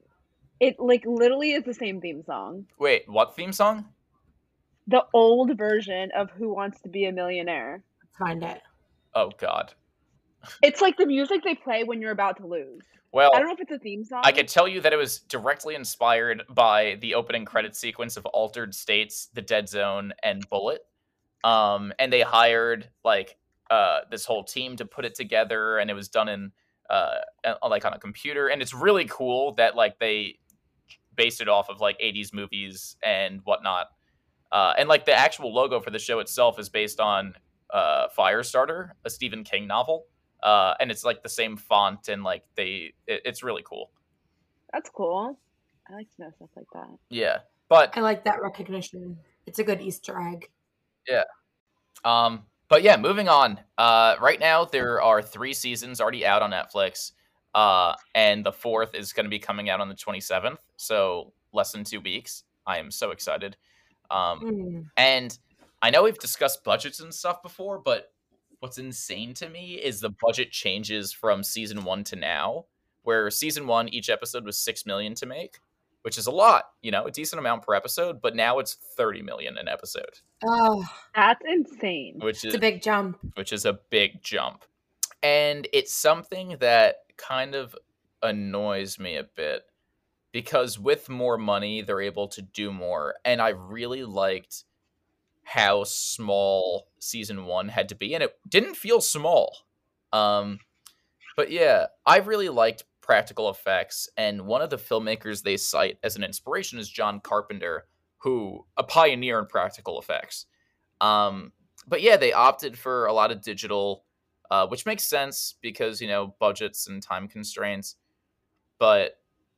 It like literally is the same theme song. Wait, what theme song? The old version of Who Wants to Be a Millionaire. Let's find it. Oh God. It's like the music they play when you're about to lose. Well, I don't know if it's a theme song. I could tell you that it was directly inspired by the opening credit sequence of Altered States, The Dead Zone, and Bullet. Um, and they hired like uh, this whole team to put it together, and it was done in uh, like on a computer. And it's really cool that like they based it off of like eighties movies and whatnot. Uh, and like the actual logo for the show itself is based on uh, Firestarter, a Stephen King novel. Uh, and it's like the same font, and like they, it, it's really cool. That's cool. I like to know stuff like that. Yeah, but I like that recognition. It's a good Easter egg. yeah, um, but yeah, moving on. Uh, right now there are three seasons already out on Netflix, uh, and the fourth is going to be coming out on the twenty-seventh, so less than two weeks. I am so excited. Um, Mm. and I know we've discussed budgets and stuff before, but what's insane to me is the budget changes from season one to now, where season one, each episode was six million to make, which is a lot, you know, a decent amount per episode, but now it's thirty million an episode, Oh, That's insane. which it's is a big jump. which is a big jump. And it's something that kind of annoys me a bit because with more money, they're able to do more. And I really liked how small season one had to be, and it didn't feel small. Um, but yeah, I really liked practical effects, and one of the filmmakers they cite as an inspiration is John Carpenter, who a pioneer in practical effects. Um, but yeah, they opted for a lot of digital, uh, which makes sense because, you know, budgets and time constraints. But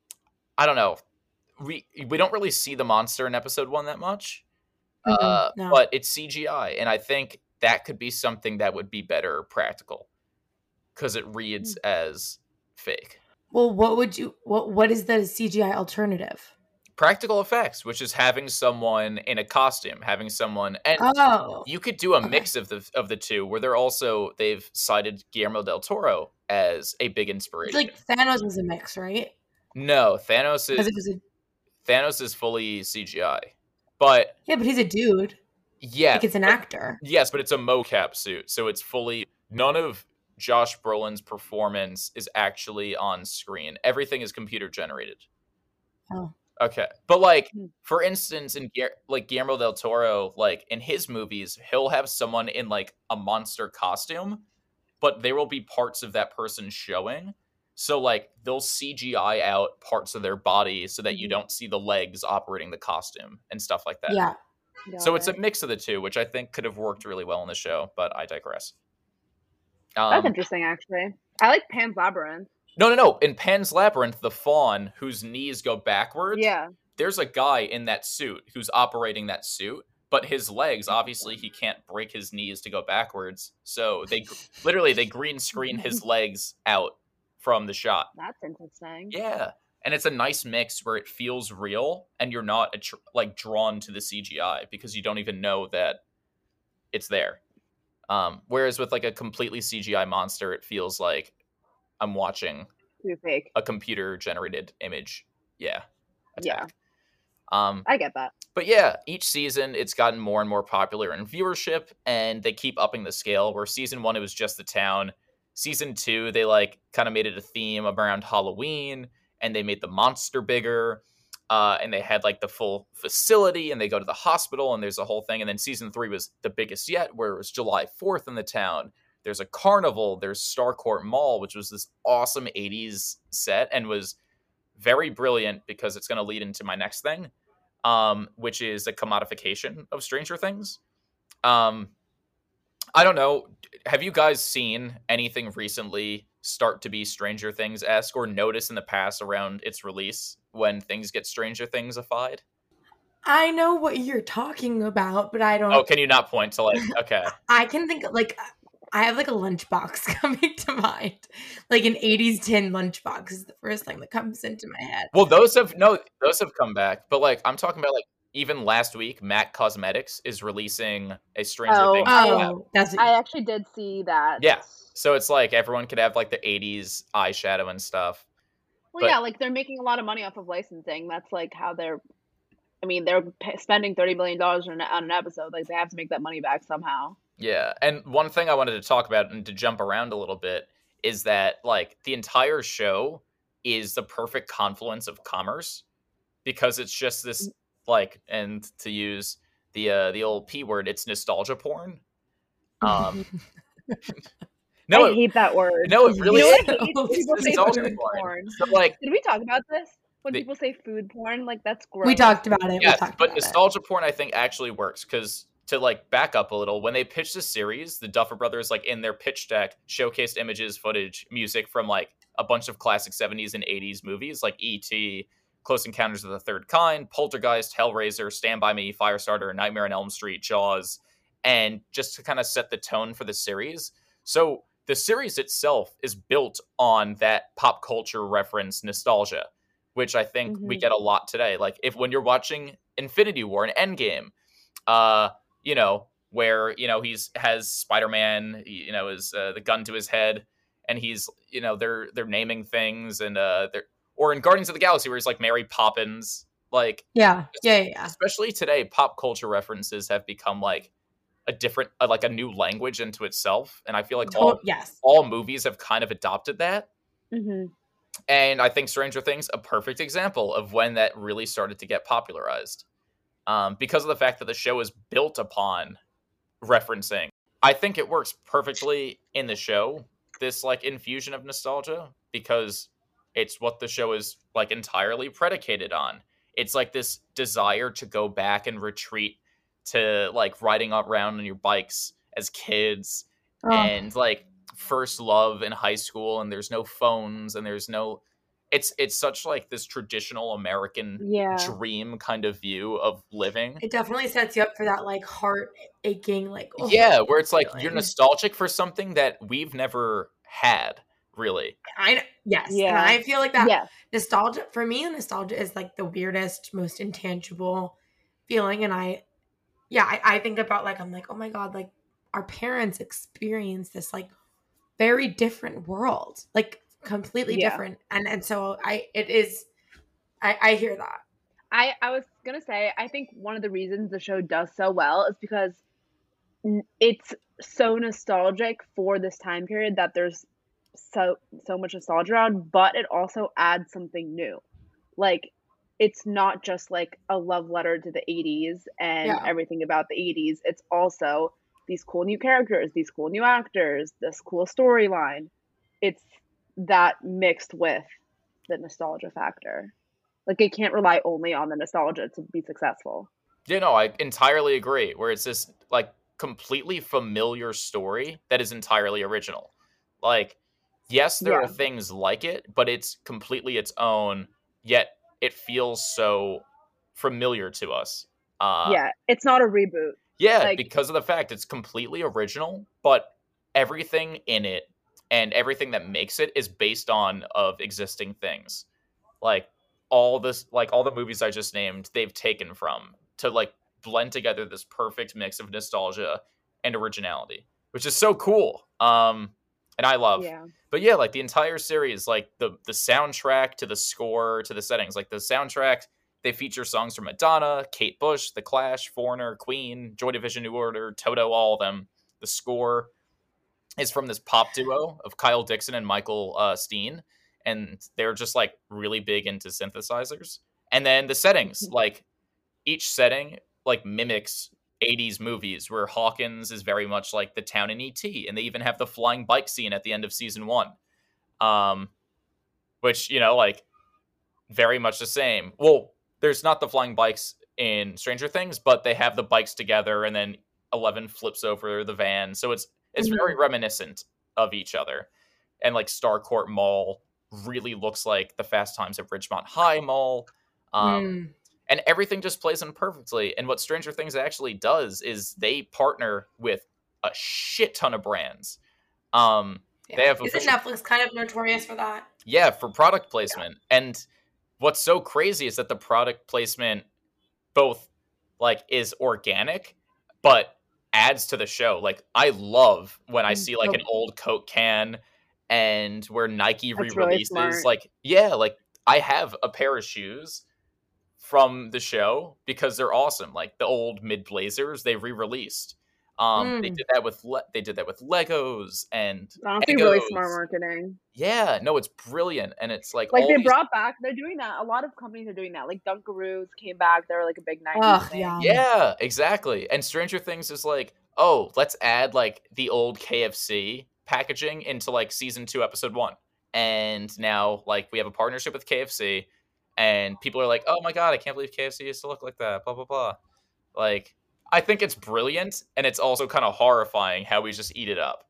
I don't know. We we don't really see the monster in episode one that much. Mhm, Uh, no. but it's C G I, and I think that could be something that would be better practical because it reads as fake. Well, what would you? What What is the C G I alternative? practical effects, which is having someone in a costume, having someone, and Oh, you could do a okay. mix of the of the two, where they're also they've cited Guillermo del Toro as a big It's inspiration. like Thanos was a mix, right? No, Thanos Because is it was a Thanos is fully C G I, but yeah, but he's a dude. yeah, Like it's an but- actor. yes, but it's a mocap suit, so it's fully none of Josh Brolin's performance is actually on screen. Everything is computer generated. Oh, Okay, but like Hmm. for instance, in Guer- like Guillermo del Toro, like in his movies, he'll have someone in like a monster costume, but there will be parts of that person showing. So like they'll C G I out parts of their body so that you Mhm. don't see the legs operating the costume and stuff like that. yeah. So Got it's a it. mix of the two, which I think could have worked really well in the show, but I digress. That's Um, interesting, actually. I like Pan's Labyrinth. no, no, no. In Pan's Labyrinth, the fawn whose knees go backwards, Yeah. there's a guy in that suit who's operating that suit, but his legs, obviously, he can't break his knees to go backwards. So they gr- literally they green screen his legs out from the shot. That's interesting. Yeah, and it's a nice mix where it feels real, and you're not attr- like drawn to the C G I because you don't even know that it's there. Um, whereas with like a completely C G I monster, it feels like I'm watching Too fake. a computer generated image. Yeah. Yeah. Attack. Um, I get that. but yeah, each season it's gotten more and more popular in viewership, and they keep upping the scale. Where season one it was just the town. Season two they like kind of made it a theme around Halloween, and they made the monster bigger. Uh, and they had like the full facility, and they go to the hospital, and there's a whole thing. And then season three was the biggest yet, where it was July fourth in the town. There's a carnival. There's Starcourt Mall, which was this awesome eighties set and was very brilliant because it's going to lead into my next thing, um, which is a commodification of Stranger Things. Um, I don't know. Have you guys seen anything recently start to be Stranger Things-esque or notice in the past around its release when things get Stranger Things-ified? I know what you're talking about, but I don't. Oh, can you not point to like, okay. I can think of, like, I have like a lunchbox coming to mind. Like an eighties tin lunchbox is the first thing that comes into my head. Well, those have, no, those have come back. But like, I'm talking about like, even last week, MAC Cosmetics is releasing a Stranger Oh, Things I- collab. Oh, that's I actually did see that. Yeah. So it's like everyone could have like the eighties eyeshadow and stuff. Well, But- yeah, like they're making a lot of money off of licensing. That's like how they're. I mean, they're p- spending thirty million dollars on, on an episode. Like they have to make that money back somehow. Yeah, and one thing I wanted to talk about and to jump around a little bit is that like the entire show is the perfect confluence of commerce because it's just this like, and to use the uh, the old P word, it's nostalgia porn. Um, no, I it, hate that word. no, it really you know is. what I hate? Oh, People it's say nostalgia food porn. porn. So, like, Did we talk about this? When The- people say food porn, like that's gross. we talked about it. we yes, talked but about it. nostalgia porn I think actually works because to like back up a little, when they pitched the series, the Duffer Brothers like in their pitch deck showcased images, footage, music from like a bunch of classic seventies and eighties movies like E T, Close Encounters of the Third Kind, Poltergeist, Hellraiser, Stand By Me, Firestarter, Nightmare on Elm Street, Jaws, and just to kind of set the tone for the series. So the series itself is built on that pop culture reference nostalgia, which I think we Mhm. get a lot today. Like if when you're watching Infinity War and Endgame, uh, you know, where, you know, he's has Spider-Man, you know, is uh, the gun to his head, and he's, you know, they're they're naming things, and uh they're or in Guardians of the Galaxy where he's like Mary Poppins, like Yeah, yeah, yeah, yeah. especially today, pop culture references have become like a different, uh, like a new language into itself, and I feel like all To- yes. all movies have kind of adopted that. hmm And I think Stranger Things a perfect example of when that really started to get popularized, um, because of the fact that the show is built upon referencing. I think it works perfectly in the show, this like infusion of nostalgia, because it's what the show is like entirely predicated on. It's like this desire to go back and retreat to like riding around on your bikes as kids Oh, and like first love in high school, and there's no phones and there's no it's it's such like this traditional American Yeah. dream kind of view of living. it definitely sets you up for that like heart aching, like oh, Yeah, where it's like you're feeling. nostalgic for something that we've never had, really. I kn- yes, and Yeah. I feel like that Yeah. nostalgia for me, nostalgia is like the weirdest, most intangible feeling. And I, yeah, I, I think about like, I'm like, oh my God, like our parents experienced this like very different world, like completely Yeah. different. And, and so I, it is, I, I hear that. I, I was gonna say, I think one of the reasons the show does so well is because n- it's so nostalgic for this time period that there's so so much nostalgia around, but it also adds something new. Like, it's not just like a love letter to the eighties and Yeah. everything about the eighties. It's also these cool new characters, these cool new actors, this cool storyline. It's that mixed with the nostalgia factor. Like, it can't rely only on the nostalgia to be successful. You know, I entirely agree. Where it's this like completely familiar story that is entirely original. Like, yes, there Yeah. are things like it, but it's completely its own. Yet it feels so familiar to us. Uh, Yeah, it's not a reboot. yeah, Like- because of the fact it's completely original, but everything in it and everything that makes it is based on of existing things. Like all this, like all the movies I just named, they've taken from to like blend together this perfect mix of nostalgia and originality, which is so cool. Um, and I love. Yeah. But yeah, like the entire series, like the the soundtrack to the score to the settings, like the soundtrack, they feature songs from Madonna, Kate Bush, The Clash, Foreigner, Queen, Joy Division, New Order, Toto, all of them. The score is from this pop duo of Kyle Dixon and Michael uh, Steen, and they're just like really big into synthesizers. And then the settings, like each setting, like mimics eighties movies where Hawkins is very much like the town in E T, and they even have the flying bike scene at the end of season one, um, which you know, like very much the same. Well, there's not the flying bikes in Stranger Things, but they have the bikes together, and then Eleven flips over the van, so it's it's Mhm. very reminiscent of each other. And like Starcourt Mall really looks like the Fast Times at Ridgemont High Mall. Um, Mm. And everything just plays in perfectly. And what Stranger Things actually does is they partner with a shit ton of brands. Um, Yeah. They have Isn't official- Netflix kind of notorious for that? yeah, for product placement. And what's so crazy is that the product placement both like is organic, but adds to the show. Like I love when I Mm, see like an oh. old Coke can and where Nike That's really re-releases smart. like yeah, like I have a pair of shoes from the show because they're awesome. Like the old mid blazers they re-released. Um, they Mm. did that with le- they did that with Legos and Honestly, really Egos. smart marketing. Yeah, no, it's brilliant, and it's like Like all they these- brought back, they're doing that. A lot of companies are doing that. Like Dunkaroos came back. They're like a big nineties Ugh, thing. yeah. Yeah, exactly. And Stranger Things is like, oh, let's add like the old K F C packaging into like season two, episode one. And now like we have a partnership with K F C, and people are like, oh my God, I can't believe K F C used to look like that, blah, blah, blah. Like, I think it's brilliant, and it's also kind of horrifying how we just eat it up.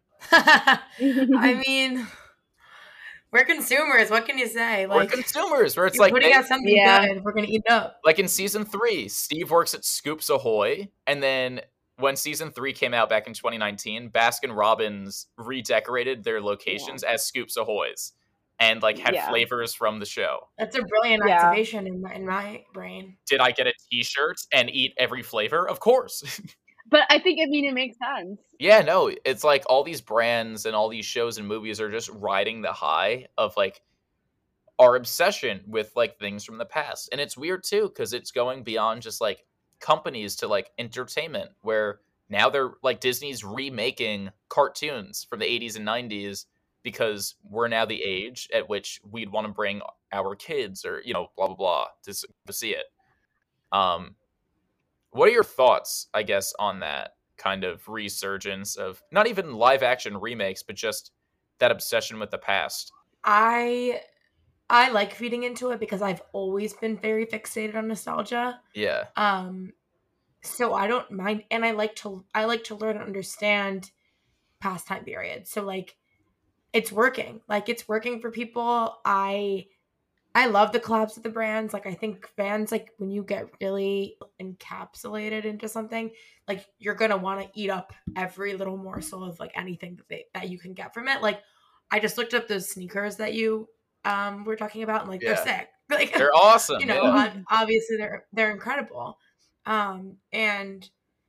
I mean, we're consumers. What can you say? We're Like, consumers, where it's you're like putting they- out something Yeah. good. We're gonna eat it up. like in season three, Steve works at Scoops Ahoy, and then when season three came out back in twenty nineteen, Baskin Robbins redecorated their locations as Scoops Ahoy's and like had Yeah. flavors from the show. That's a brilliant Yeah. activation in my, in my brain. Did I get a T-shirt and eat every flavor? Of course. But I think, I mean, it makes sense. Yeah, no, it's like all these brands and all these shows and movies are just riding the high of like our obsession with like things from the past. And it's weird too, because it's going beyond just like companies to like entertainment, where now they're like Disney's remaking cartoons from the eighties and nineties because we're now the age at which we'd want to bring our kids or, you know, blah, blah, blah to, s- to see it. Um, what are your thoughts, I guess, on that kind of resurgence of not even live action remakes, but just that obsession with the past? I I like feeding into it because I've always been very fixated on nostalgia. Yeah. Um, so I don't mind, and I like to I like to learn and understand past time periods. So like, it's working. Like it's working for people. I I love the collabs with the brands. Like I think fans, like when you get really encapsulated into something, like you're gonna want to eat up every little morsel of like anything that they, that you can get from it. Like I just looked up those sneakers that you um, we're talking about, and like Yeah. they're sick. Like They're awesome. you know, yeah. ob- obviously they're they're incredible, um, and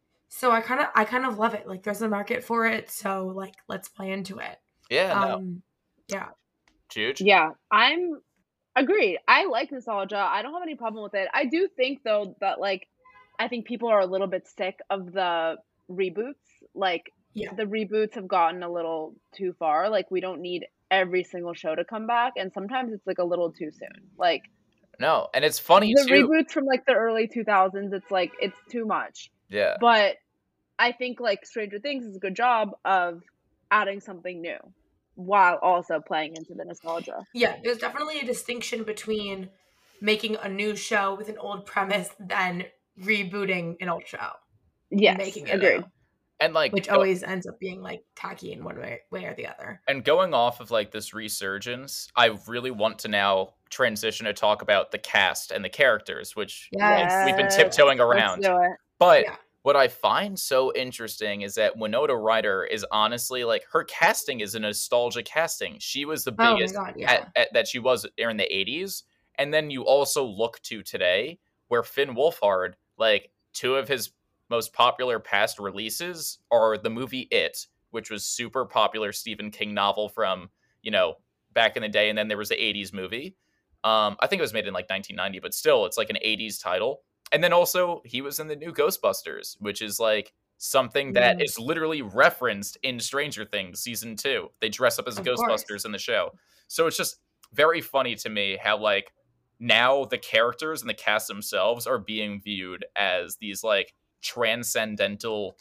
so I kind of I kind of love it. Like there's a market for it, so like let's play into it. Yeah, no. Um, yeah, Huge. Yeah, I'm agreed. I like nostalgia. I don't have any problem with it. I do think though that like I think people are a little bit sick of the reboots. Like Yeah. the reboots have gotten a little too far. Like we don't need every single show to come back, and sometimes it's like a little too soon. Like No, and it's funny the too. reboots from like the early two thousands, it's like it's too much. Yeah. But I think like Stranger Things is a good job of adding something new while also playing into the nostalgia. Yeah, there's definitely a distinction between making a new show with an old premise than rebooting an old show. Yes, making it agreed. new, And like which go- always ends up being like tacky in one way, way or the other. and going off of like this resurgence, I really want to now transition to talk about the cast and the characters, which Yes. we've been Yes. tiptoeing Let's around. do it. But Yeah. what I find so interesting is that Winona Ryder is honestly like her casting is a nostalgia casting. She was the Oh my biggest god, yeah. at, at, that she was in the eighties. And then you also look to today where Finn Wolfhard, like two of his most popular past releases are the movie It, which was super popular Stephen King novel from, you know, back in the day. And then there was the eighties movie. Um, I think it was made in like nineteen ninety, but still it's like an eighties title. And then also he was in the new Ghostbusters, which is like something that Mm. is literally referenced in Stranger Things season two. They dress up as Of Ghostbusters course. in the show. So it's just very funny to me how like now the characters and the cast themselves are being viewed as these like transcendental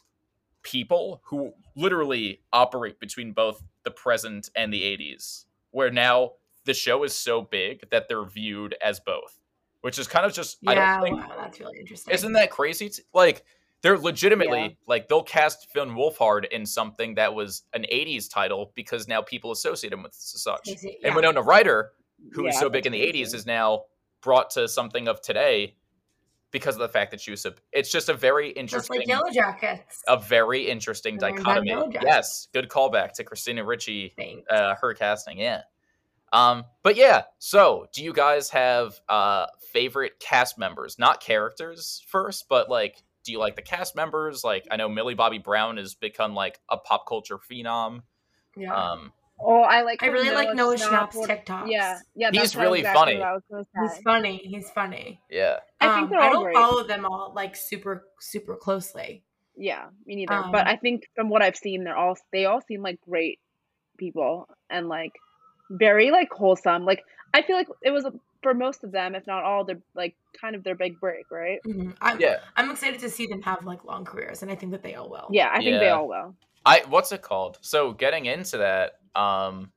people who literally operate between both the present and the eighties, where now the show is so big that they're viewed as both. Which is kind of just, I Yeah, don't think, wow, that's really interesting. isn't that crazy? T- like, they're legitimately, Yeah. like, they'll cast Finn Wolfhard in something that was an eighties title because now people associate him with such. Crazy, And yeah. Winona Ryder, who was Yeah, so big that's in the crazy. eighties, is now brought to something of today because of the fact that she was so. It's just a very Just interesting, like Yellow Jackets. a very interesting And then dichotomy. Yellow Jackets. Yes, good callback to Christina Ricci, Thanks. uh, her casting, yeah. Um, but yeah, so do you guys have uh favorite cast members? Not characters first, but like, do you like the cast members? Like, I know Millie Bobby Brown has become like a pop culture phenom. Yeah. Um, Oh, I like. I how really like Noah Schnapp's would- TikToks. Yeah, yeah. He's that's really exactly funny. What I was gonna He's say. funny. He's funny. yeah, I think Um, they're I all don't great. follow them all like super super closely. Yeah, me neither. Um, but I think from what I've seen, they're all they all seem like great people and like very like wholesome. Like I feel like it was for most of them, if not all, they're like kind of their big break, right? Mhm. I'm, yeah. I'm excited to see them have like long careers, and I think that they all will. Yeah, I think they Yeah. all will. I what's it called? So getting into that, um,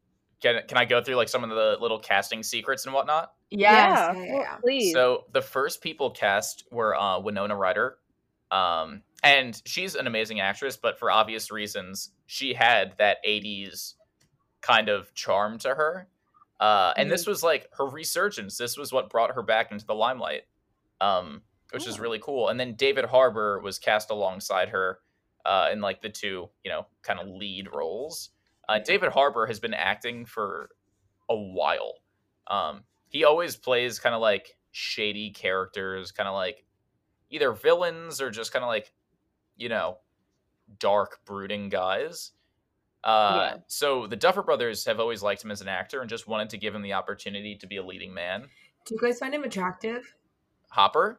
can can I go through like some of the little casting secrets and whatnot? Yes. yeah, Yeah. yeah, well, yeah. please. So the first people cast were uh, Winona Ryder, um, and she's an amazing actress, but for obvious reasons, she had that eighties kind of charm to her. Uh, and this was like her resurgence. This was what brought her back into the limelight, um, which is Oh. really cool. And then David Harbour was cast alongside her uh, in like the two, you know, kind of lead roles. Uh, David Harbour has been acting for a while. Um, he always plays kind of like shady characters, kind of like either villains or just kind of like, you know, dark, brooding guys. Uh, Yeah. So the Duffer Brothers have always liked him as an actor and just wanted to give him the opportunity to be a leading man. Do you guys find him attractive? Hopper?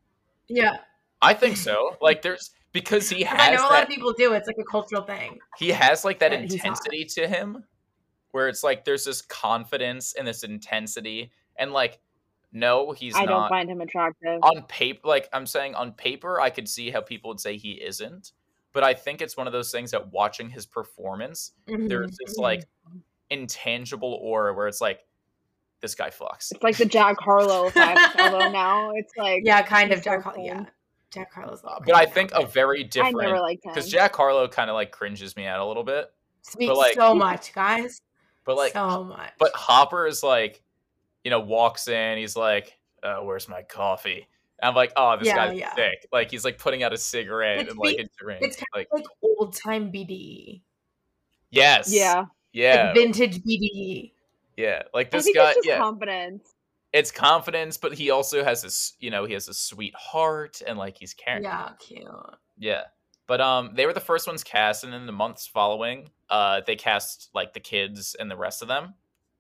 Yeah. I think so. Like there's because he 'Cause I has know a lot that, of people do. It's like a cultural thing. he has like that that he's hot. intensity to him where it's like there's this confidence and this intensity and like no, he's I don't not find him attractive. on paper. Like I'm saying on paper, I could see how people would say he isn't, but I think it's one of those things that watching his performance, there's Mhm, this mhm. like intangible aura where it's like this guy fucks. It's like the Jack Harlow effect, although now it's like Yeah, kind of he's so Jack. Har- cool. Yeah, Jack Harlow's. a little But I crazy think now, a very I different never liked him. because Jack Harlow kind of like cringes me out a little bit. speaks like- so much, guys. But like, so much. but Hopper is like, you know, walks in, he's like, uh, "Where's my coffee?" And I'm like, "Oh, this Yeah, guy's yeah. sick." Like he's like putting out a cigarette It's and like be- a drink. it's kind Like of like old time B D E, yes, Yeah, yeah, like vintage B D E. Yeah, like I this think guy. it's just Yeah, confidence. it's confidence, but he also has this, you know, he has a sweet heart, and like he's caring. Yeah, cute. Yeah, but um, they were the first ones cast, and in the months following, uh, they cast like the kids and the rest of them.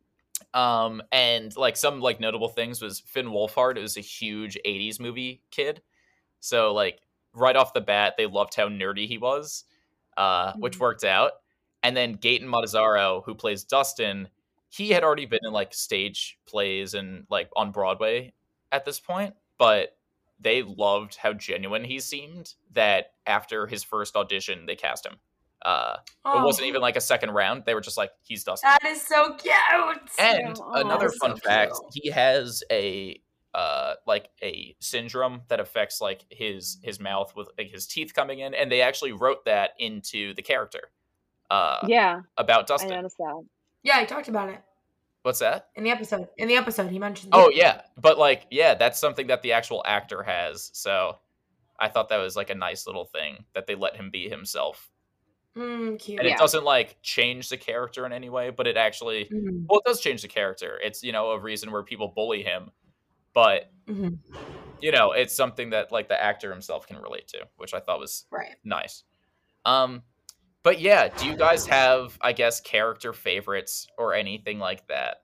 Um, and like some like notable things was Finn Wolfhard was a huge eighties movie kid, so like right off the bat, they loved how nerdy he was, uh, which Mhm. worked out. And then Gaten Matazzaro, who plays Dustin, he had already been in like stage plays and like on Broadway at this point, but they loved how genuine he seemed that after his first audition, they cast him. Uh, it wasn't Oh, even like a second round. They were just like, he's Dustin. that is so cute. And Yeah, another That is fun so fact, cute. he has a uh like a syndrome that affects like his his mouth with like his teeth coming in, and they actually wrote that into the character uh Yeah, about I Dustin. noticed that. Yeah, I talked about it What's that? in the episode. In the episode, he mentioned. Oh it. yeah, but like yeah, that's something that the actual actor has. So I thought that was like a nice little thing that they let him be himself. Mm, cute. And it Yeah. doesn't like change the character in any way, but it actually Mhm. well, it does change the character. It's, you know, a reason where people bully him, but Mhm. you know, it's something that like the actor himself can relate to, which I thought was Right. nice. Um, but yeah, do you guys have, I guess, character favorites or anything like that?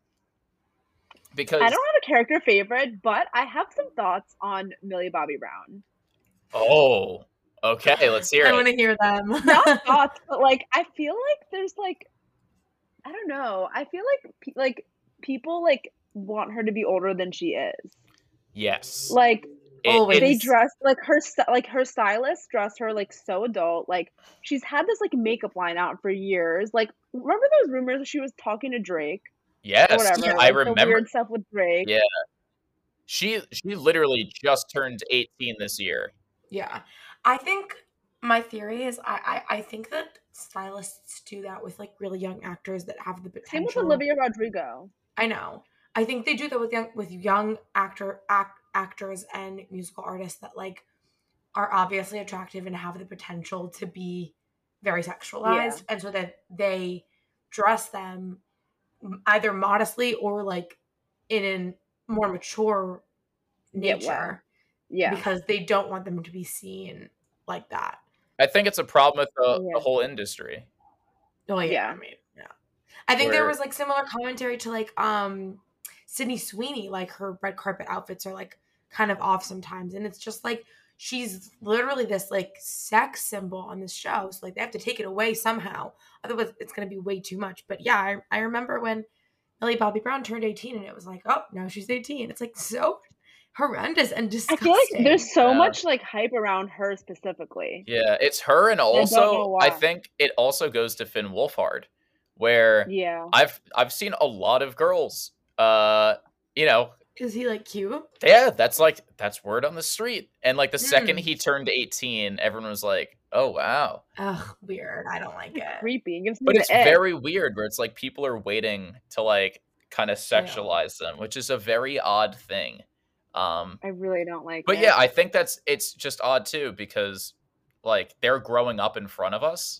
Because I don't have a character favorite, but I have some thoughts on Millie Bobby Brown. oh, okay, let's hear I it. want to hear them. Not thoughts, but like I feel like there's like I don't know. I feel like pe- like people like want her to be older than she is. Yes, Like It- Always. they it's- dress like her st- like her stylist dressed her like so adult. Like she's had this like makeup line out for years. Like remember those rumors that she was talking to Drake yes, or whatever? I like, The remember. weird stuff with Drake. Yeah. She she literally just turned eighteen this year. Yeah. I think my theory is I, I, I think that stylists do that with like really young actors that have the Same with potential. Olivia Rodrigo. I know. I think they do that with young with young actor act, actors and musical artists that like are obviously attractive and have the potential to be very sexualized, and so that they dress them either modestly or like in a more mature Yeah, nature wow. Yeah. because they don't want them to be seen like that. I think it's a problem with the, Yeah. the whole industry. Oh yeah, Yeah. I mean, yeah. I think there Where- was like similar commentary to like um Sydney Sweeney, like her red carpet outfits are like kind of off sometimes, and it's just like she's literally this like sex symbol on this show, so like they have to take it away somehow, otherwise it's gonna be way too much. But yeah, I, I remember when Millie Bobby Brown turned eighteen, and it was like, oh, now she's eighteen. It's like so horrendous and I disgusting. feel like there's so Yeah. much like hype around her specifically. Yeah, it's her, and don't also know I why. think it also goes to Finn Wolfhard, where Yeah. I've I've seen a lot of girls, uh, you know, Is he like cute? yeah, that's like that's word on the street, and like the second Mm. he turned eighteen, everyone was like, oh wow, Ugh, weird. I don't like it. Creepy. It gives me but the it's ick. very weird where it's like people are waiting to like kind of sexualize them, which is a very odd thing. Um, I really don't like But it. yeah, I think that's it's just odd too because like they're growing up in front of us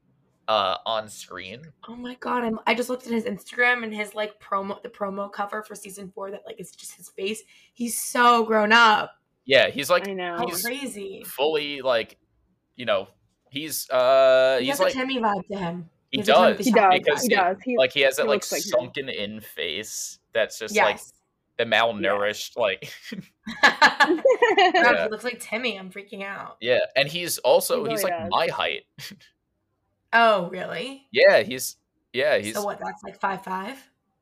uh on screen. Oh my god! I'm, I just looked at his Instagram and his like promo, the promo cover for season four. That like is just his face. He's so grown up. Yeah, he's like I know. How he's crazy. fully like, you know, he's uh He he's has a like Timmy vibe to him. he has a Timothy does He Chalamet does. because He he- does. He, like he has that he like looks like him. sunken in face that's just like Yes. the malnourished like God, Yeah. he looks like Timmy. I'm freaking out. yeah, and he's also He he's really like does. my height. Oh really? Yeah, he's yeah, he's So what? That's like five five.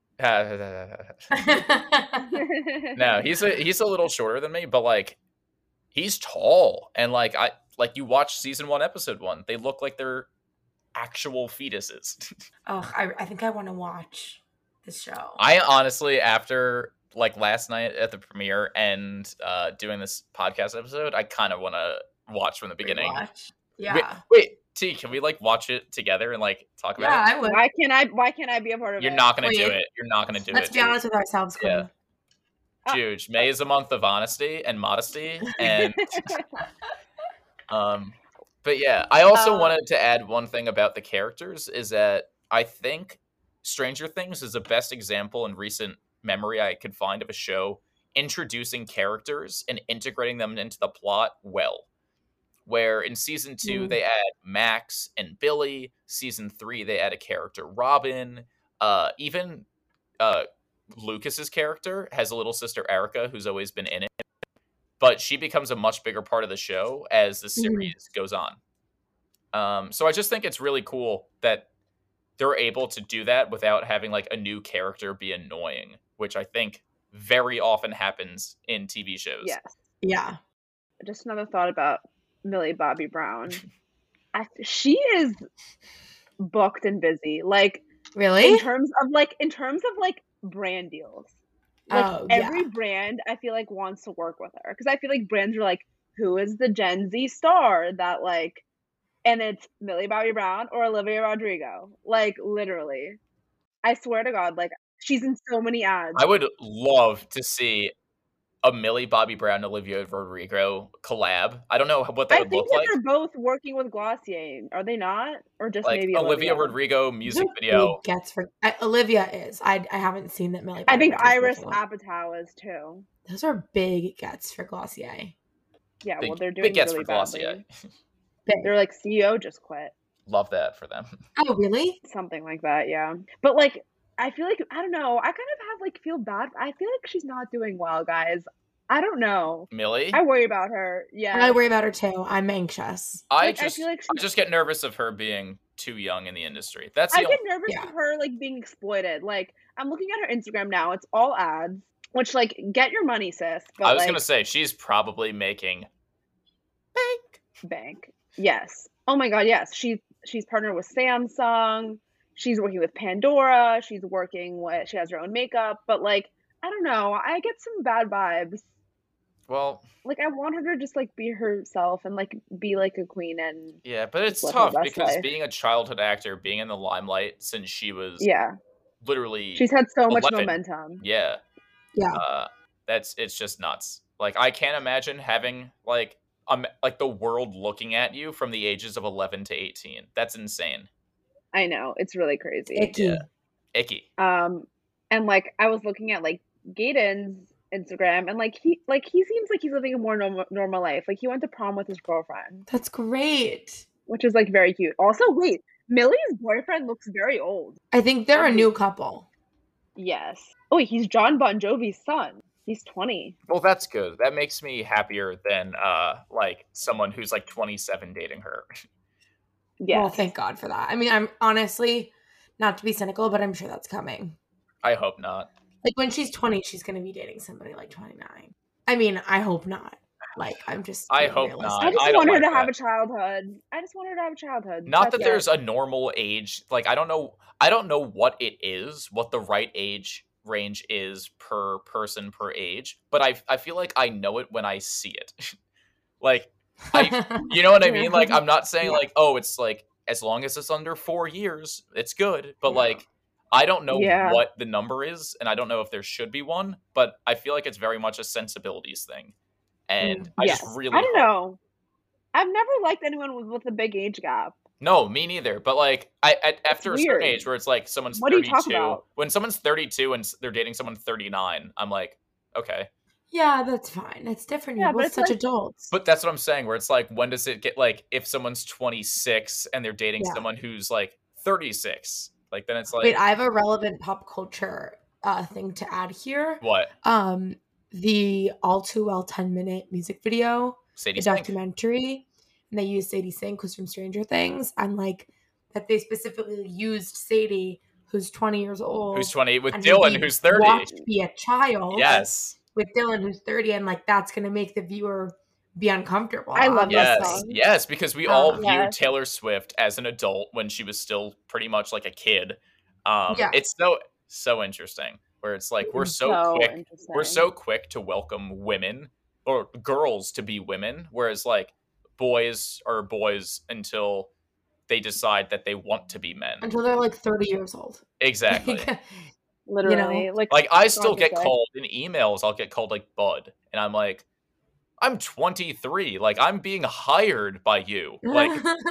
No, he's a he's a little shorter than me, but like he's tall and like I like you watch season one, episode one. They look like they're actual fetuses. Oh, I, I think I want to watch this show. I honestly, after like last night at the premiere and uh doing this podcast episode, I kind of want to watch from the beginning. Rewatch. Wait, Yeah. wait, T, can we like watch it together and like talk about Yeah, it? I would. Why can't I? Why can't I be a part of You're it? not gonna Wait. do it. You're not gonna do Let's it. be honest with ourselves, Queen. Yeah. Juge, May is a month of honesty and modesty, and um, but yeah, I also Uh, wanted to add one thing about the characters is that I think Stranger Things is the best example in recent memory I could find of a show introducing characters and integrating them into the plot well. Where in season two, Mm. they add Max and Billy. Season three, they add a character, Robin. Uh, even uh, Lucas's character has a little sister, Erica, who's always been in it. But she becomes a much bigger part of the show as the series goes on. Um, so I just think it's really cool that they're able to do that without having like a new character be annoying, which I think very often happens in T V shows. Yes. Yeah. Just another thought about Millie Bobby Brown. I, she is booked and busy. Like Really? in terms of like in terms of like brand deals. Like Oh, every yeah. brand I feel like wants to work with her. Because I feel like brands are like, who is the Gen Z star that like, and it's Millie Bobby Brown or Olivia Rodrigo. Like literally. I swear to God, like she's in so many ads. I would love to see a Millie Bobby Brown Olivia Rodrigo collab. I don't know what that I would think look that like. they're both working with Glossier. Are they not? Or just Like maybe Olivia Olivia? Rodrigo music Those are video. big gets for I, Olivia is. I I haven't seen that Millie. I Bobby think Brown is Iris working on. Apatow is too. Those are big gets for Glossier. Yeah, Big, well they're doing big gets really for Glossier. badly. Big. Their like C E O just quit. Love that for them. Oh, really? Something like that, yeah. But like I feel like I don't know. I kind of have like feel bad. I feel like she's not doing well, guys. I don't know. Millie? I worry about her. Yeah. I worry about her too. I'm anxious. I like, I just feel like I she- just get nervous of her being too young in the industry. That's I the get only, nervous Yeah. of her like being exploited. Like I'm looking at her Instagram now. It's all ads, which like get your money, sis. But I was like, gonna say she's probably making bank. bank. Yes. Oh my God. Yes. She she's partnered with Samsung. She's working with Pandora. She's working with. She has her own makeup. But like I don't know. I get some bad vibes. Well, Like I want her to just like be herself and like be like a queen and yeah, but it's Live her tough best because life. being a childhood actor, being in the limelight since she was yeah. literally She's had so much eleven. momentum. yeah, Yeah. uh, that's it's just nuts. Like I can't imagine having like um like the world looking at you from the ages of eleven to eighteen. That's insane. I know. It's really crazy. Icky. Yeah. Icky. Um and like I was looking at like Gaten's Instagram and like he like he seems like he's living a more normal normal life. Like he went to prom with his girlfriend, That's great. which is like very cute. Also, wait, Millie's boyfriend looks very old. I think they're a Okay. new couple. Yes. Oh, wait, he's John Bon Jovi's son. He's twenty. Well, that's good. That makes me happier than uh like someone who's like twenty-seven dating her. Yeah. Well, thank God for that. I mean, I'm honestly not to be cynical, but I'm sure that's coming. I hope not. Like when she's twenty, she's going to be dating somebody like twenty-nine. I mean, I hope not. Like I'm just. I being hope realistic. not. I just I don't want her like to have that. a childhood. I just want her to have a childhood. Not that That's it. there's a normal age. Like I don't know. I don't know what it is. What the right age range is per person per age. But I I feel like I know it when I see it. Like I, you know what I mean? Like I'm not saying Yeah. like oh it's like as long as it's under four years it's good. But Yeah. like I don't know Yeah. what the number is, and I don't know if there should be one. But I feel like it's very much a sensibilities thing. And Mm, I yes. just really I don't hope- know. I've never liked anyone with, with a big age gap. No, me neither. But like, I at, after a certain weird. age where it's like someone's What are you thirty-two. talking about? When someone's thirty-two and s- they're dating someone thirty-nine, I'm like, okay. Yeah, that's fine. It's different. Yeah, You're but both it's such like- adults. But that's what I'm saying. Where it's like, when does it get like if someone's twenty-six and they're dating Yeah. someone who's like thirty-six? Like then it's like Wait, I have a relevant pop culture uh, thing to add here. what? Um, the All Too Well ten minute music video, Sadie the Sink. documentary, and they used Sadie Sink, who's from Stranger Things, and like that they specifically used Sadie, who's twenty years old, Who's twenty-eight with and who Dylan, we who's thirty. watched be a child. Yes. with Dylan, who's thirty, and like that's gonna make the viewer be uncomfortable. I love that Yes, song. yes, because we all Um, viewed Yes. Taylor Swift as an adult when she was still pretty much like a kid. Um, Yeah. It's so so interesting where it's like we're so, So quick, interesting. we're so quick to welcome women or girls to be women, whereas like boys are boys until they decide that they want to be men. until they're like thirty years old. Exactly. literally know, like Like I still Roger get said. called in emails. I'll get called like Bud, and I'm like, I'm twenty-three. Like I'm being hired by you. Like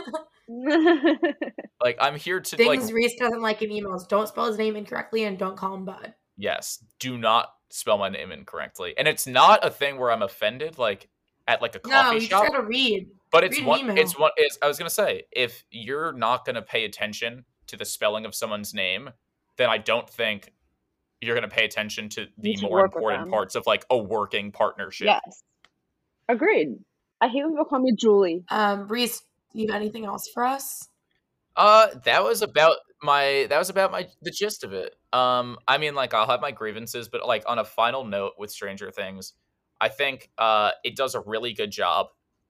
Like, I'm here to Things like Reese doesn't like in emails. Don't spell his name incorrectly and don't call him Bud. yes, do not spell my name incorrectly. And it's not a thing where I'm offended, like at like a No, coffee you shop. just gotta read. But it's Read an one. email. It's one. It's. I was gonna say, if you're not gonna pay attention to the spelling of someone's name, then I don't think you're gonna pay attention to the You should more work with important them. parts of like a working partnership. Yes. Agreed. I hate when people call me Julie. Um, Reese, you got anything else for us? Uh, that was about my. That was about my the gist of it. Um, I mean, like I'll have my grievances, but like on a final note with Stranger Things, I think uh it does a really good job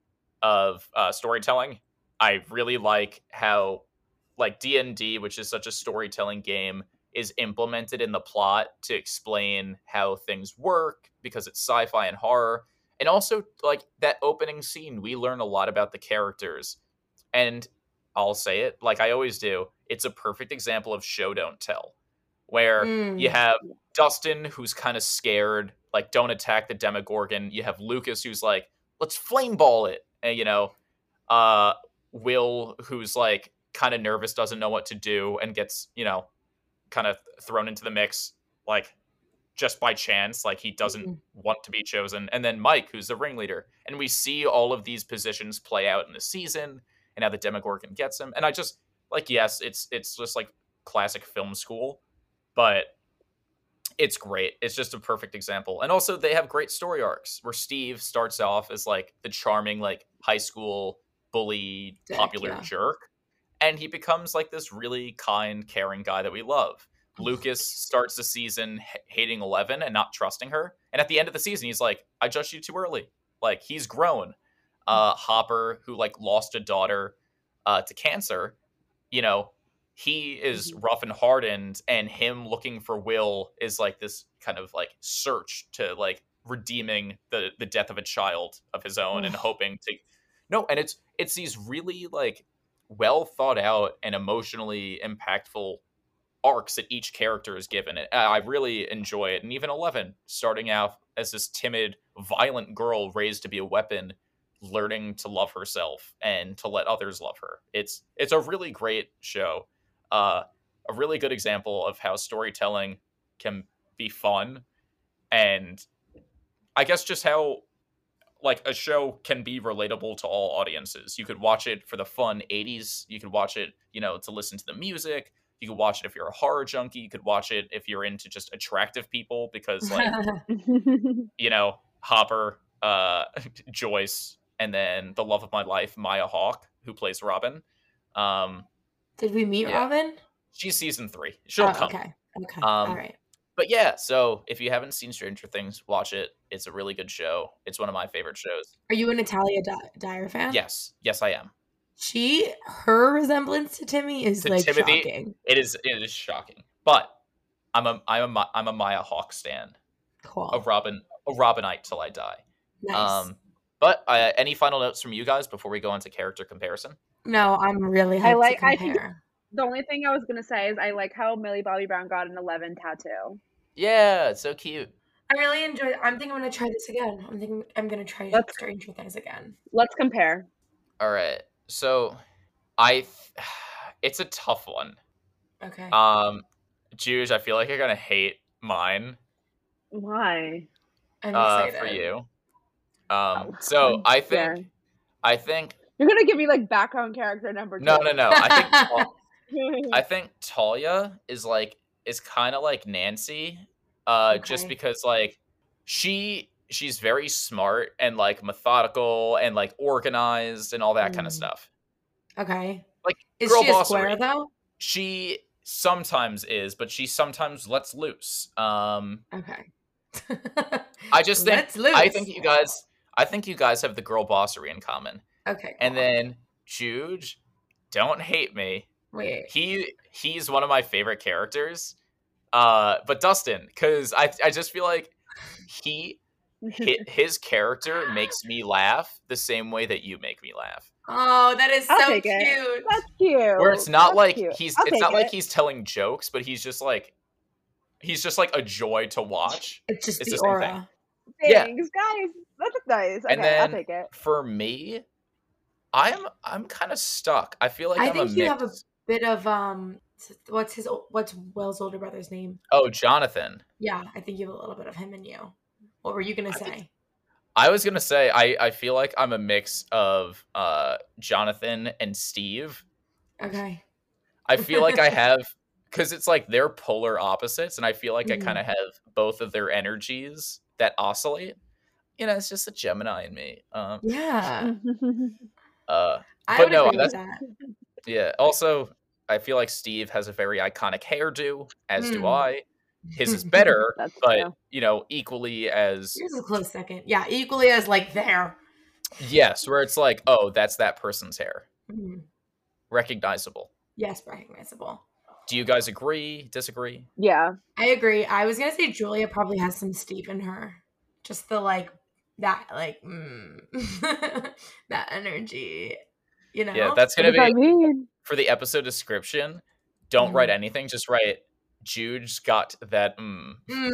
of uh, storytelling. I really like how like D and D, which is such a storytelling game, is implemented in the plot to explain how things work because it's sci-fi and horror. And also like that opening scene, we learn a lot about the characters. And I'll say it like I always do, it's a perfect example of show don't tell, where Mm. you have Dustin who's kind of scared, like don't attack the Demogorgon. You have Lucas who's like, let's flame ball it. And, you know, uh, Will, who's like kind of nervous, doesn't know what to do, and gets, you know, kind of thrown into the mix, like just by chance, like he doesn't Mhm. want to be chosen. And then Mike, who's the ringleader. And we see all of these positions play out in the season and how the Demogorgon gets him. And I just, like, yes, it's it's just like classic film school, but it's great. It's just a perfect example. And also they have great story arcs where Steve starts off as like the charming, like high school bully, Dick, popular yeah. jerk. And he becomes like this really kind, caring guy that we love. Lucas starts the season h- hating Eleven and not trusting her. And at the end of the season, he's like, I judged you too early. Like, he's grown. Uh, Hopper, who like lost a daughter uh, to cancer, you know, he is Mhm. rough and hardened, and him looking for Will is like this kind of like search to like redeeming the the death of a child of his own and Ugh. hoping to no and it's it's these really like well thought out and emotionally impactful arcs that each character is given. And I really enjoy it. And even Eleven starting out as this timid, violent girl raised to be a weapon, learning to love herself and to let others love her. It's it's a really great show. Uh, a really good example of how storytelling can be fun, and I guess just how like a show can be relatable to all audiences. You could watch it for the fun eighties. You could watch it, you know, to listen to the music. You could watch it if you're a horror junkie. You could watch it if you're into just attractive people because, like, you know, Hopper, uh, Joyce, and then the love of my life, Maya Hawke, who plays Robin. Um, Did we meet Yeah. Robin? she's season three. She'll Oh, come. okay. Okay. Um, All right. But yeah, so if you haven't seen Stranger Things, watch it. It's a really good show. It's one of my favorite shows. Are you a Natalia Di- Dyer fan? Yes, yes, I am. She, her resemblance to Timmy is To like Timothy? shocking. It is it is shocking, but I'm a I'm a Ma- I'm a Maya Hawke stan. Cool. A Robin a Robinite till I die. Nice. Um, but uh, any final notes from you guys before we go into character comparison? no, I'm really hyped I like- to I think- compare. The only thing I was gonna say is I like how Millie Bobby Brown got an eleven tattoo. Yeah, it's so cute. I really enjoyed it. I'm thinking I'm going to try this again. I'm thinking I'm going to try Let's- Stranger Things again. Let's compare. All right, so I th- it's a tough one. Okay. Um, Juge, I feel like you're gonna hate mine. Why? I'm Uh, excited. for you. Um, Oh, so I think yeah. I think You're gonna give me like background character number two. no no no. I think Tal- I think Talia is like is kind of like Nancy, uh, just Okay. because like she she's very smart and like methodical and like organized and all that kind of Mm. stuff. Okay. Like Is girl she a bossery. square though? She sometimes is, but she sometimes lets loose. Um, Okay. I just think Let's loose. I think you guys I think you guys have the girl bossery in common. Okay. And cool. then Juge, don't hate me. wait. He he's one of my favorite characters. Uh, but Dustin, because I I just feel like he hi- his character makes me laugh the same way that you make me laugh. Oh, that is I'll so take it. cute. That's cute. Where it's not That's like cute. he's I'll it's take not like it. he's telling jokes, but he's just like he's just like a joy to watch. It's just It's the the same aura. thing. Yeah. Thanks, guys. That's nice. Okay, And then I'll take it. for me, I'm I'm kind of stuck. I feel like I I'm think a you have a mix. bit of um. What's his? What's Will's older brother's name? Oh, Jonathan. Yeah, I think you have a little bit of him in you. What were you gonna I think say? I was gonna say I I feel like I'm a mix of uh Jonathan and Steve. Okay. I feel like I have because it's like they're polar opposites, and I feel like I kind Mhm. of have both of their energies that oscillate. You know, it's just a Gemini in me. Um, Yeah, uh, I but would no, agree with that's that. yeah. Also, I feel like Steve has a very iconic hairdo, as do Mm. I. His is better, That's but true. you know, equally as Yours is a close second. Yeah, equally as like there. yes, where it's like, oh, that's that person's hair, Mhm. recognizable. Yes, recognizable. Do you guys agree? Disagree? Yeah. I agree. I was gonna say Julia probably has some Steve in her. Just the like that like mm, that energy, you know? Yeah, that's What gonna does that be mean? for the episode description. Don't Mhm. write anything. Just write Jude's got that. Mm. Mm.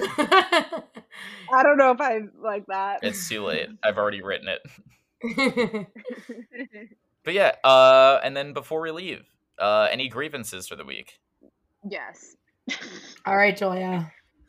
I don't know if I like that. It's too late. I've already written it. But yeah, uh, and then before we leave, uh, any grievances for the week? Yes. All right, Julia.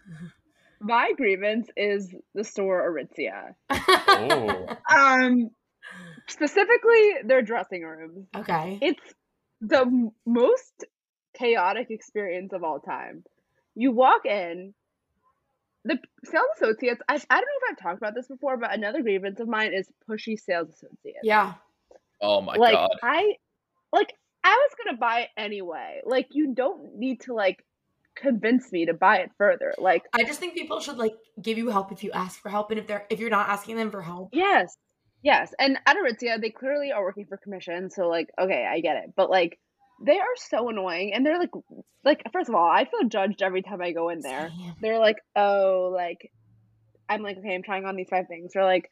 My grievance is the store Aritzia. Oh, Um, specifically their dressing rooms. Okay. It's the m- most chaotic experience of all time. You walk in, the sales associates, I, I don't know if I've talked about this before, but another grievance of mine is pushy sales associates. Yeah. oh my Like, god! I, like, I was gonna buy it anyway. Like, you don't need to, like, convince me to buy it further. Like, I just think people should like give you help if you ask for help, and if they're if you're not asking them for help. yes, yes. And at Aritzia, they clearly are working for commission, so, like, okay, I get it. But, like, they are so annoying, and they're like, like first of all, I feel judged every time I go in there. Same. They're like, oh, like, I'm like, okay, I'm trying on these five things. They're like,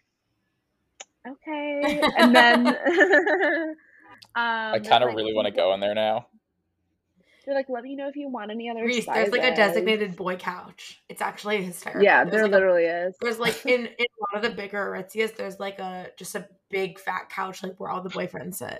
okay, and then um, I they're kind of like, really want to go in there now. they're like, let me know if you want any other Reese, sizes. there's like a designated boy couch. It's actually hysterical. Yeah, There's there like a- literally is. There's like in, in a lot of the bigger Aritzias, there's like a just a big fat couch like where all the boyfriends sit.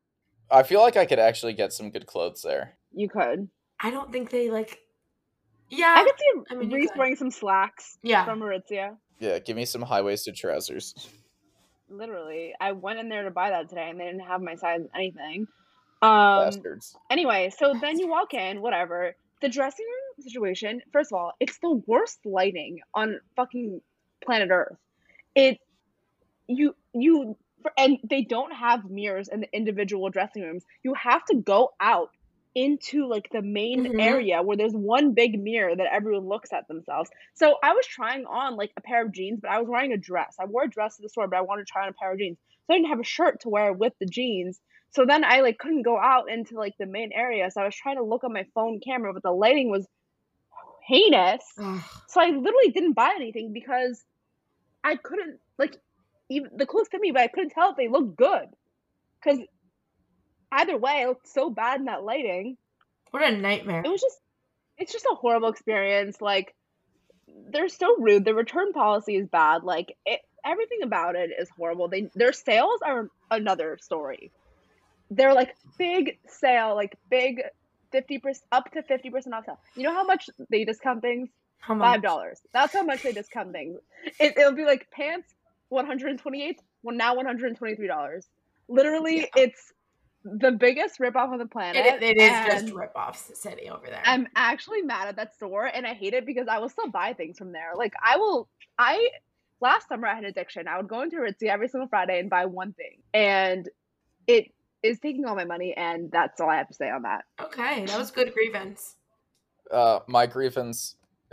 I feel like I could actually get some good clothes there. You could. I don't think they like. Yeah, I could see I mean, you Reese could. wearing some slacks yeah. from Aritzia. Yeah, give me some high waisted trousers. Literally, I went in there to buy that today, and they didn't have my size anything. Um. Bastards. Anyway, so then you walk in, whatever. The dressing room situation. First of all, it's the worst lighting on fucking planet Earth. It, you, you, and they don't have mirrors in the individual dressing rooms. You have to go out into like the main Mhm. area where there's one big mirror that everyone looks at themselves. So I was trying on like a pair of jeans, but I was wearing a dress. I wore a dress to the store, but I wanted to try on a pair of jeans. So I didn't have a shirt to wear with the jeans. So then I like couldn't go out into like the main area. So I was trying to look on my phone camera, but the lighting was heinous. Ugh. So I literally didn't buy anything because I couldn't like even the clothes fit me, but I couldn't tell if they looked good. Because either way, it looked so bad in that lighting. What a nightmare. It was just it's just a horrible experience. Like they're so rude. The return policy is bad. Like it, everything about it is horrible. They their sales are another story. They're like big sale, like big fifty percent up to fifty percent off sale. You know how much they discount things? How much? Five dollars. That's how much they discount things. It, it'll be like pants one hundred twenty-eight. Well, now one hundred twenty-three dollars. Literally, Yeah. it's the biggest ripoff on the planet. It, it is and just rip-offs city over there. I'm actually mad at that store, and I hate it because I will still buy things from there. Like I will. I last summer I had addiction. I would go into Aritzia every single Friday and buy one thing, and it is taking all my money, and that's all I have to say on that. Okay, that was good grievance. Uh, my grievance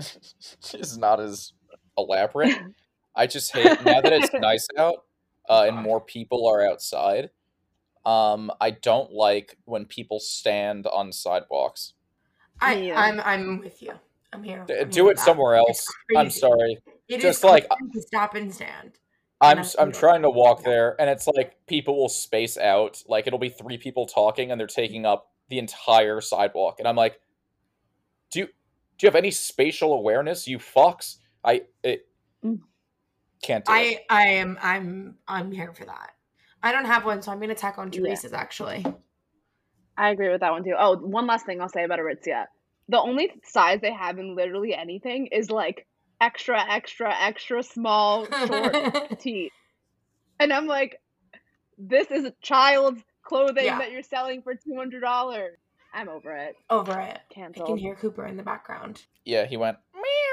is not as elaborate. I just hate now that it's nice out uh, and more people are outside. Um, I don't like when people stand on sidewalks. I, Me I'm I'm with you. I'm here. D- I'm Do here it with that. somewhere else. It's I'm crazy. sorry. It Just is like- crazy to stop and stand. I'm And s- I I'm hate it. trying to walk there, and it's like people will space out. Like it'll be three people talking, and they're taking up the entire sidewalk, and I'm like, do you do you have any spatial awareness, you fucks? I it Mm. can't do it. I I am I'm I'm here for that. I don't have one, so I'm gonna tack on to Yeah. Reese's actually. I agree with that one too. Oh, one last thing I'll say about Aritzia. The only size they have in literally anything is like extra, extra, extra small, short, petite. And I'm like, this is child's clothing Yeah. that you're selling for two hundred dollars. I'm over it. Over it. I can Canceled. hear Cooper in the background. Yeah, he went,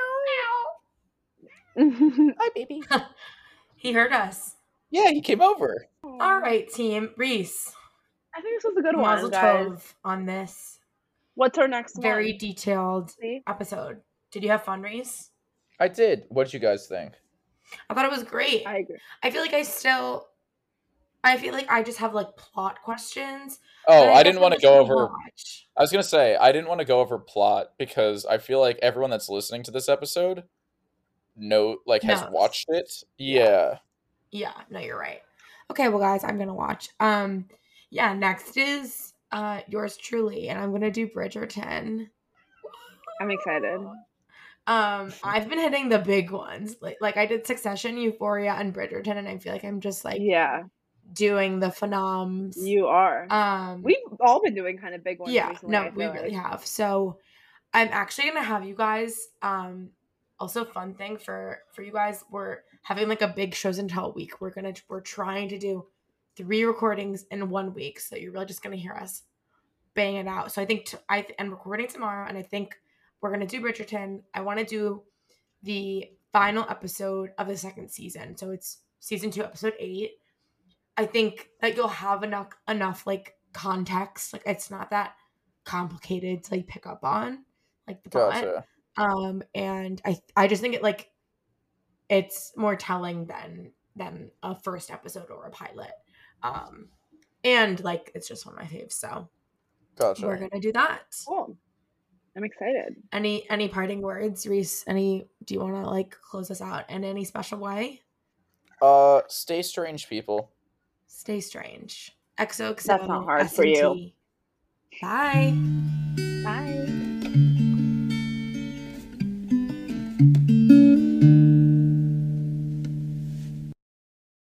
Hi, baby. He heard us. Yeah, he came over. All right, team. Reese. I think this was a good Mazel one, guys. tov on this What's our next very one? detailed See? episode. Did you have fun, Reese? I did. What did you guys think? I thought it was great. I agree. I feel like I still, I feel like I just have like plot questions. Oh, but I didn't definitely want to should go over. watch. I was gonna say I didn't want to go over plot because I feel like everyone that's listening to this episode know like has Knows. watched it. Yeah. Yeah, no, you're right. Okay, well, guys, I'm gonna watch. Um, yeah, next is uh yours truly, and I'm gonna do Bridgerton. I'm excited. Um, I've been hitting the big ones, like like I did Succession, Euphoria, and Bridgerton, and I feel like I'm just like Yeah, doing the phenoms. you are. Um, We've all been doing kind of big ones yeah, recently. no, I we feel really like. have. So I'm actually gonna have you guys. Um, also fun thing for for you guys, we're having like a big shows and tell week. We're gonna we're trying to do three recordings in one week, so you're really just gonna hear us bang it out. So I think t- I am recording tomorrow, and I think we're gonna do Bridgerton. I want to do the final episode of the second season, so it's season two, episode eight. I think that you'll have enough enough like context. Like it's not that complicated to like pick up on like the plot. Gotcha. Um, and I I just think it like it's more telling than than a first episode or a pilot. Um, and like it's just one of my faves. So Gotcha. we're gonna do that. Cool. I'm excited. Any any parting words, Reese? Any? Do you want to like close us out in any special way? Uh, stay strange, people. Stay strange. X O X O. That's not hard for you. S and T. Bye. Bye.